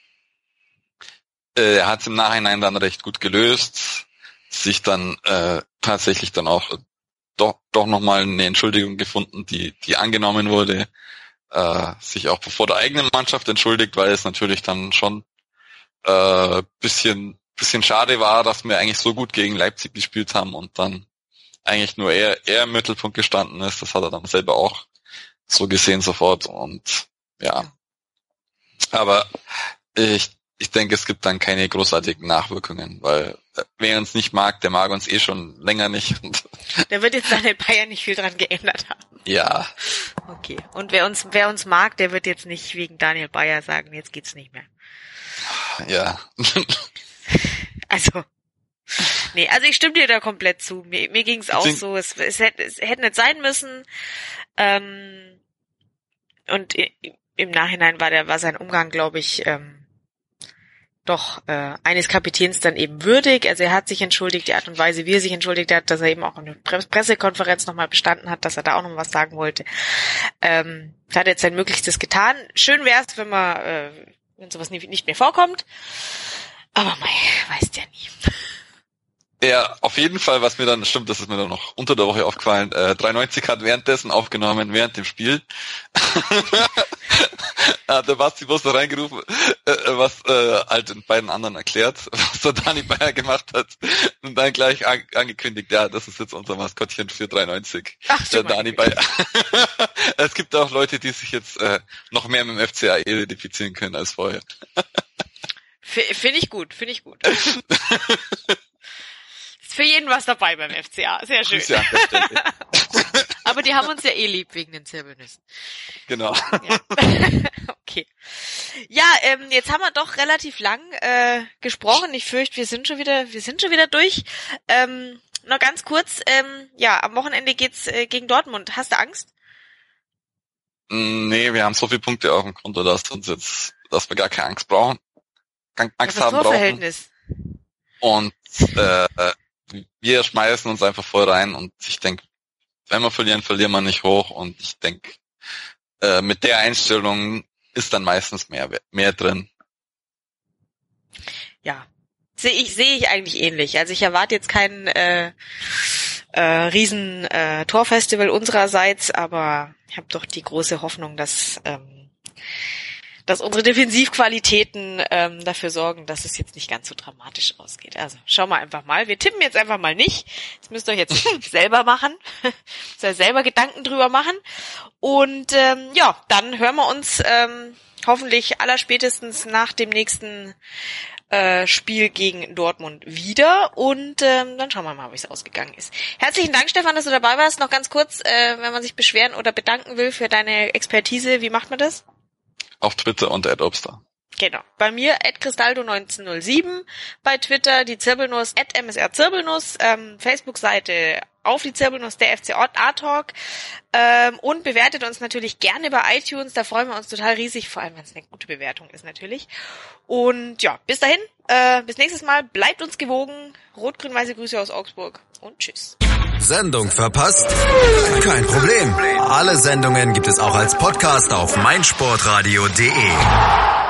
er hat es im Nachhinein dann recht gut gelöst, sich dann tatsächlich dann auch doch nochmal eine Entschuldigung gefunden, die angenommen wurde, sich auch vor der eigenen Mannschaft entschuldigt, weil es natürlich dann schon bisschen schade war, dass wir eigentlich so gut gegen Leipzig gespielt haben und dann eigentlich nur er im Mittelpunkt gestanden ist. Das hat er dann selber auch so gesehen sofort und ja. Aber ich ich denke, es gibt dann keine großartigen Nachwirkungen, weil wer uns nicht mag, der mag uns schon länger nicht. Der wird jetzt Daniel Bayer nicht viel dran geändert haben. Ja. Okay. Und wer uns mag, der wird jetzt nicht wegen Daniel Bayer sagen, jetzt geht's nicht mehr. Ja. Also ich stimme dir da komplett zu. Mir ging's auch so. Es hätte nicht sein müssen. Und im Nachhinein war sein Umgang, glaube ich, doch eines Kapitäns dann eben würdig. Also er hat sich entschuldigt, die Art und Weise, wie er sich entschuldigt hat, dass er eben auch in der Pressekonferenz nochmal bestanden hat, dass er da auch noch was sagen wollte. Hat jetzt sein Möglichstes getan. Schön wäre es, wenn sowas nicht mehr vorkommt. Aber weißt ja nie. Ja, auf jeden Fall, was mir dann, stimmt, das ist mir dann noch unter der Woche aufgefallen, 93 hat währenddessen aufgenommen, während dem Spiel. Hat der Basti bloß da reingerufen, was halt den beiden anderen erklärt, was der Dani Bayer gemacht hat. Und dann gleich angekündigt, ja, das ist jetzt unser Maskottchen für 93. Ach, der Dani Bayer. Es gibt auch Leute, die sich jetzt noch mehr mit dem FCA identifizieren können als vorher. Finde ich gut. Für jeden was dabei beim FCA. Sehr schön. Ja, aber die haben uns ja lieb wegen den Zirbelnüssen. Genau. Ja. Okay. Ja, jetzt haben wir doch relativ lang gesprochen. Ich fürchte, wir sind schon wieder durch. Noch ganz kurz, am Wochenende geht's gegen Dortmund. Hast du Angst? Nee, wir haben so viele Punkte auf dem Konto, dass wir gar keine Angst brauchen. Angst haben brauchen. Und wir schmeißen uns einfach voll rein und ich denke, wenn wir verlieren wir nicht hoch und ich denke, mit der Einstellung ist dann meistens mehr drin. Ja, sehe ich eigentlich ähnlich. Also ich erwarte jetzt kein riesen Torfestival unsererseits, aber ich habe doch die große Hoffnung, dass unsere Defensivqualitäten dafür sorgen, dass es jetzt nicht ganz so dramatisch ausgeht. Also schauen wir einfach mal. Wir tippen jetzt einfach mal nicht. Das müsst ihr euch jetzt selber machen. Müsst ihr selber Gedanken drüber machen. Und dann hören wir uns hoffentlich allerspätestens nach dem nächsten Spiel gegen Dortmund wieder. Und dann schauen wir mal, wie es ausgegangen ist. Herzlichen Dank, Stefan, dass du dabei warst. Noch ganz kurz, wenn man sich beschweren oder bedanken will für deine Expertise, wie macht man das? Auf Twitter und @obster. Genau. Bei mir @cristaldo1907, bei Twitter die Zirbelnuss @msrzirbelnuss, Facebook-Seite auf die Zirbelnuss der FCA-Talk und bewertet uns natürlich gerne bei iTunes, da freuen wir uns total riesig, vor allem wenn es eine gute Bewertung ist natürlich. Und ja, bis dahin, bis nächstes Mal, bleibt uns gewogen, rot-grün-weiße Grüße aus Augsburg und tschüss. Sendung verpasst? Kein Problem. Alle Sendungen gibt es auch als Podcast auf meinsportradio.de.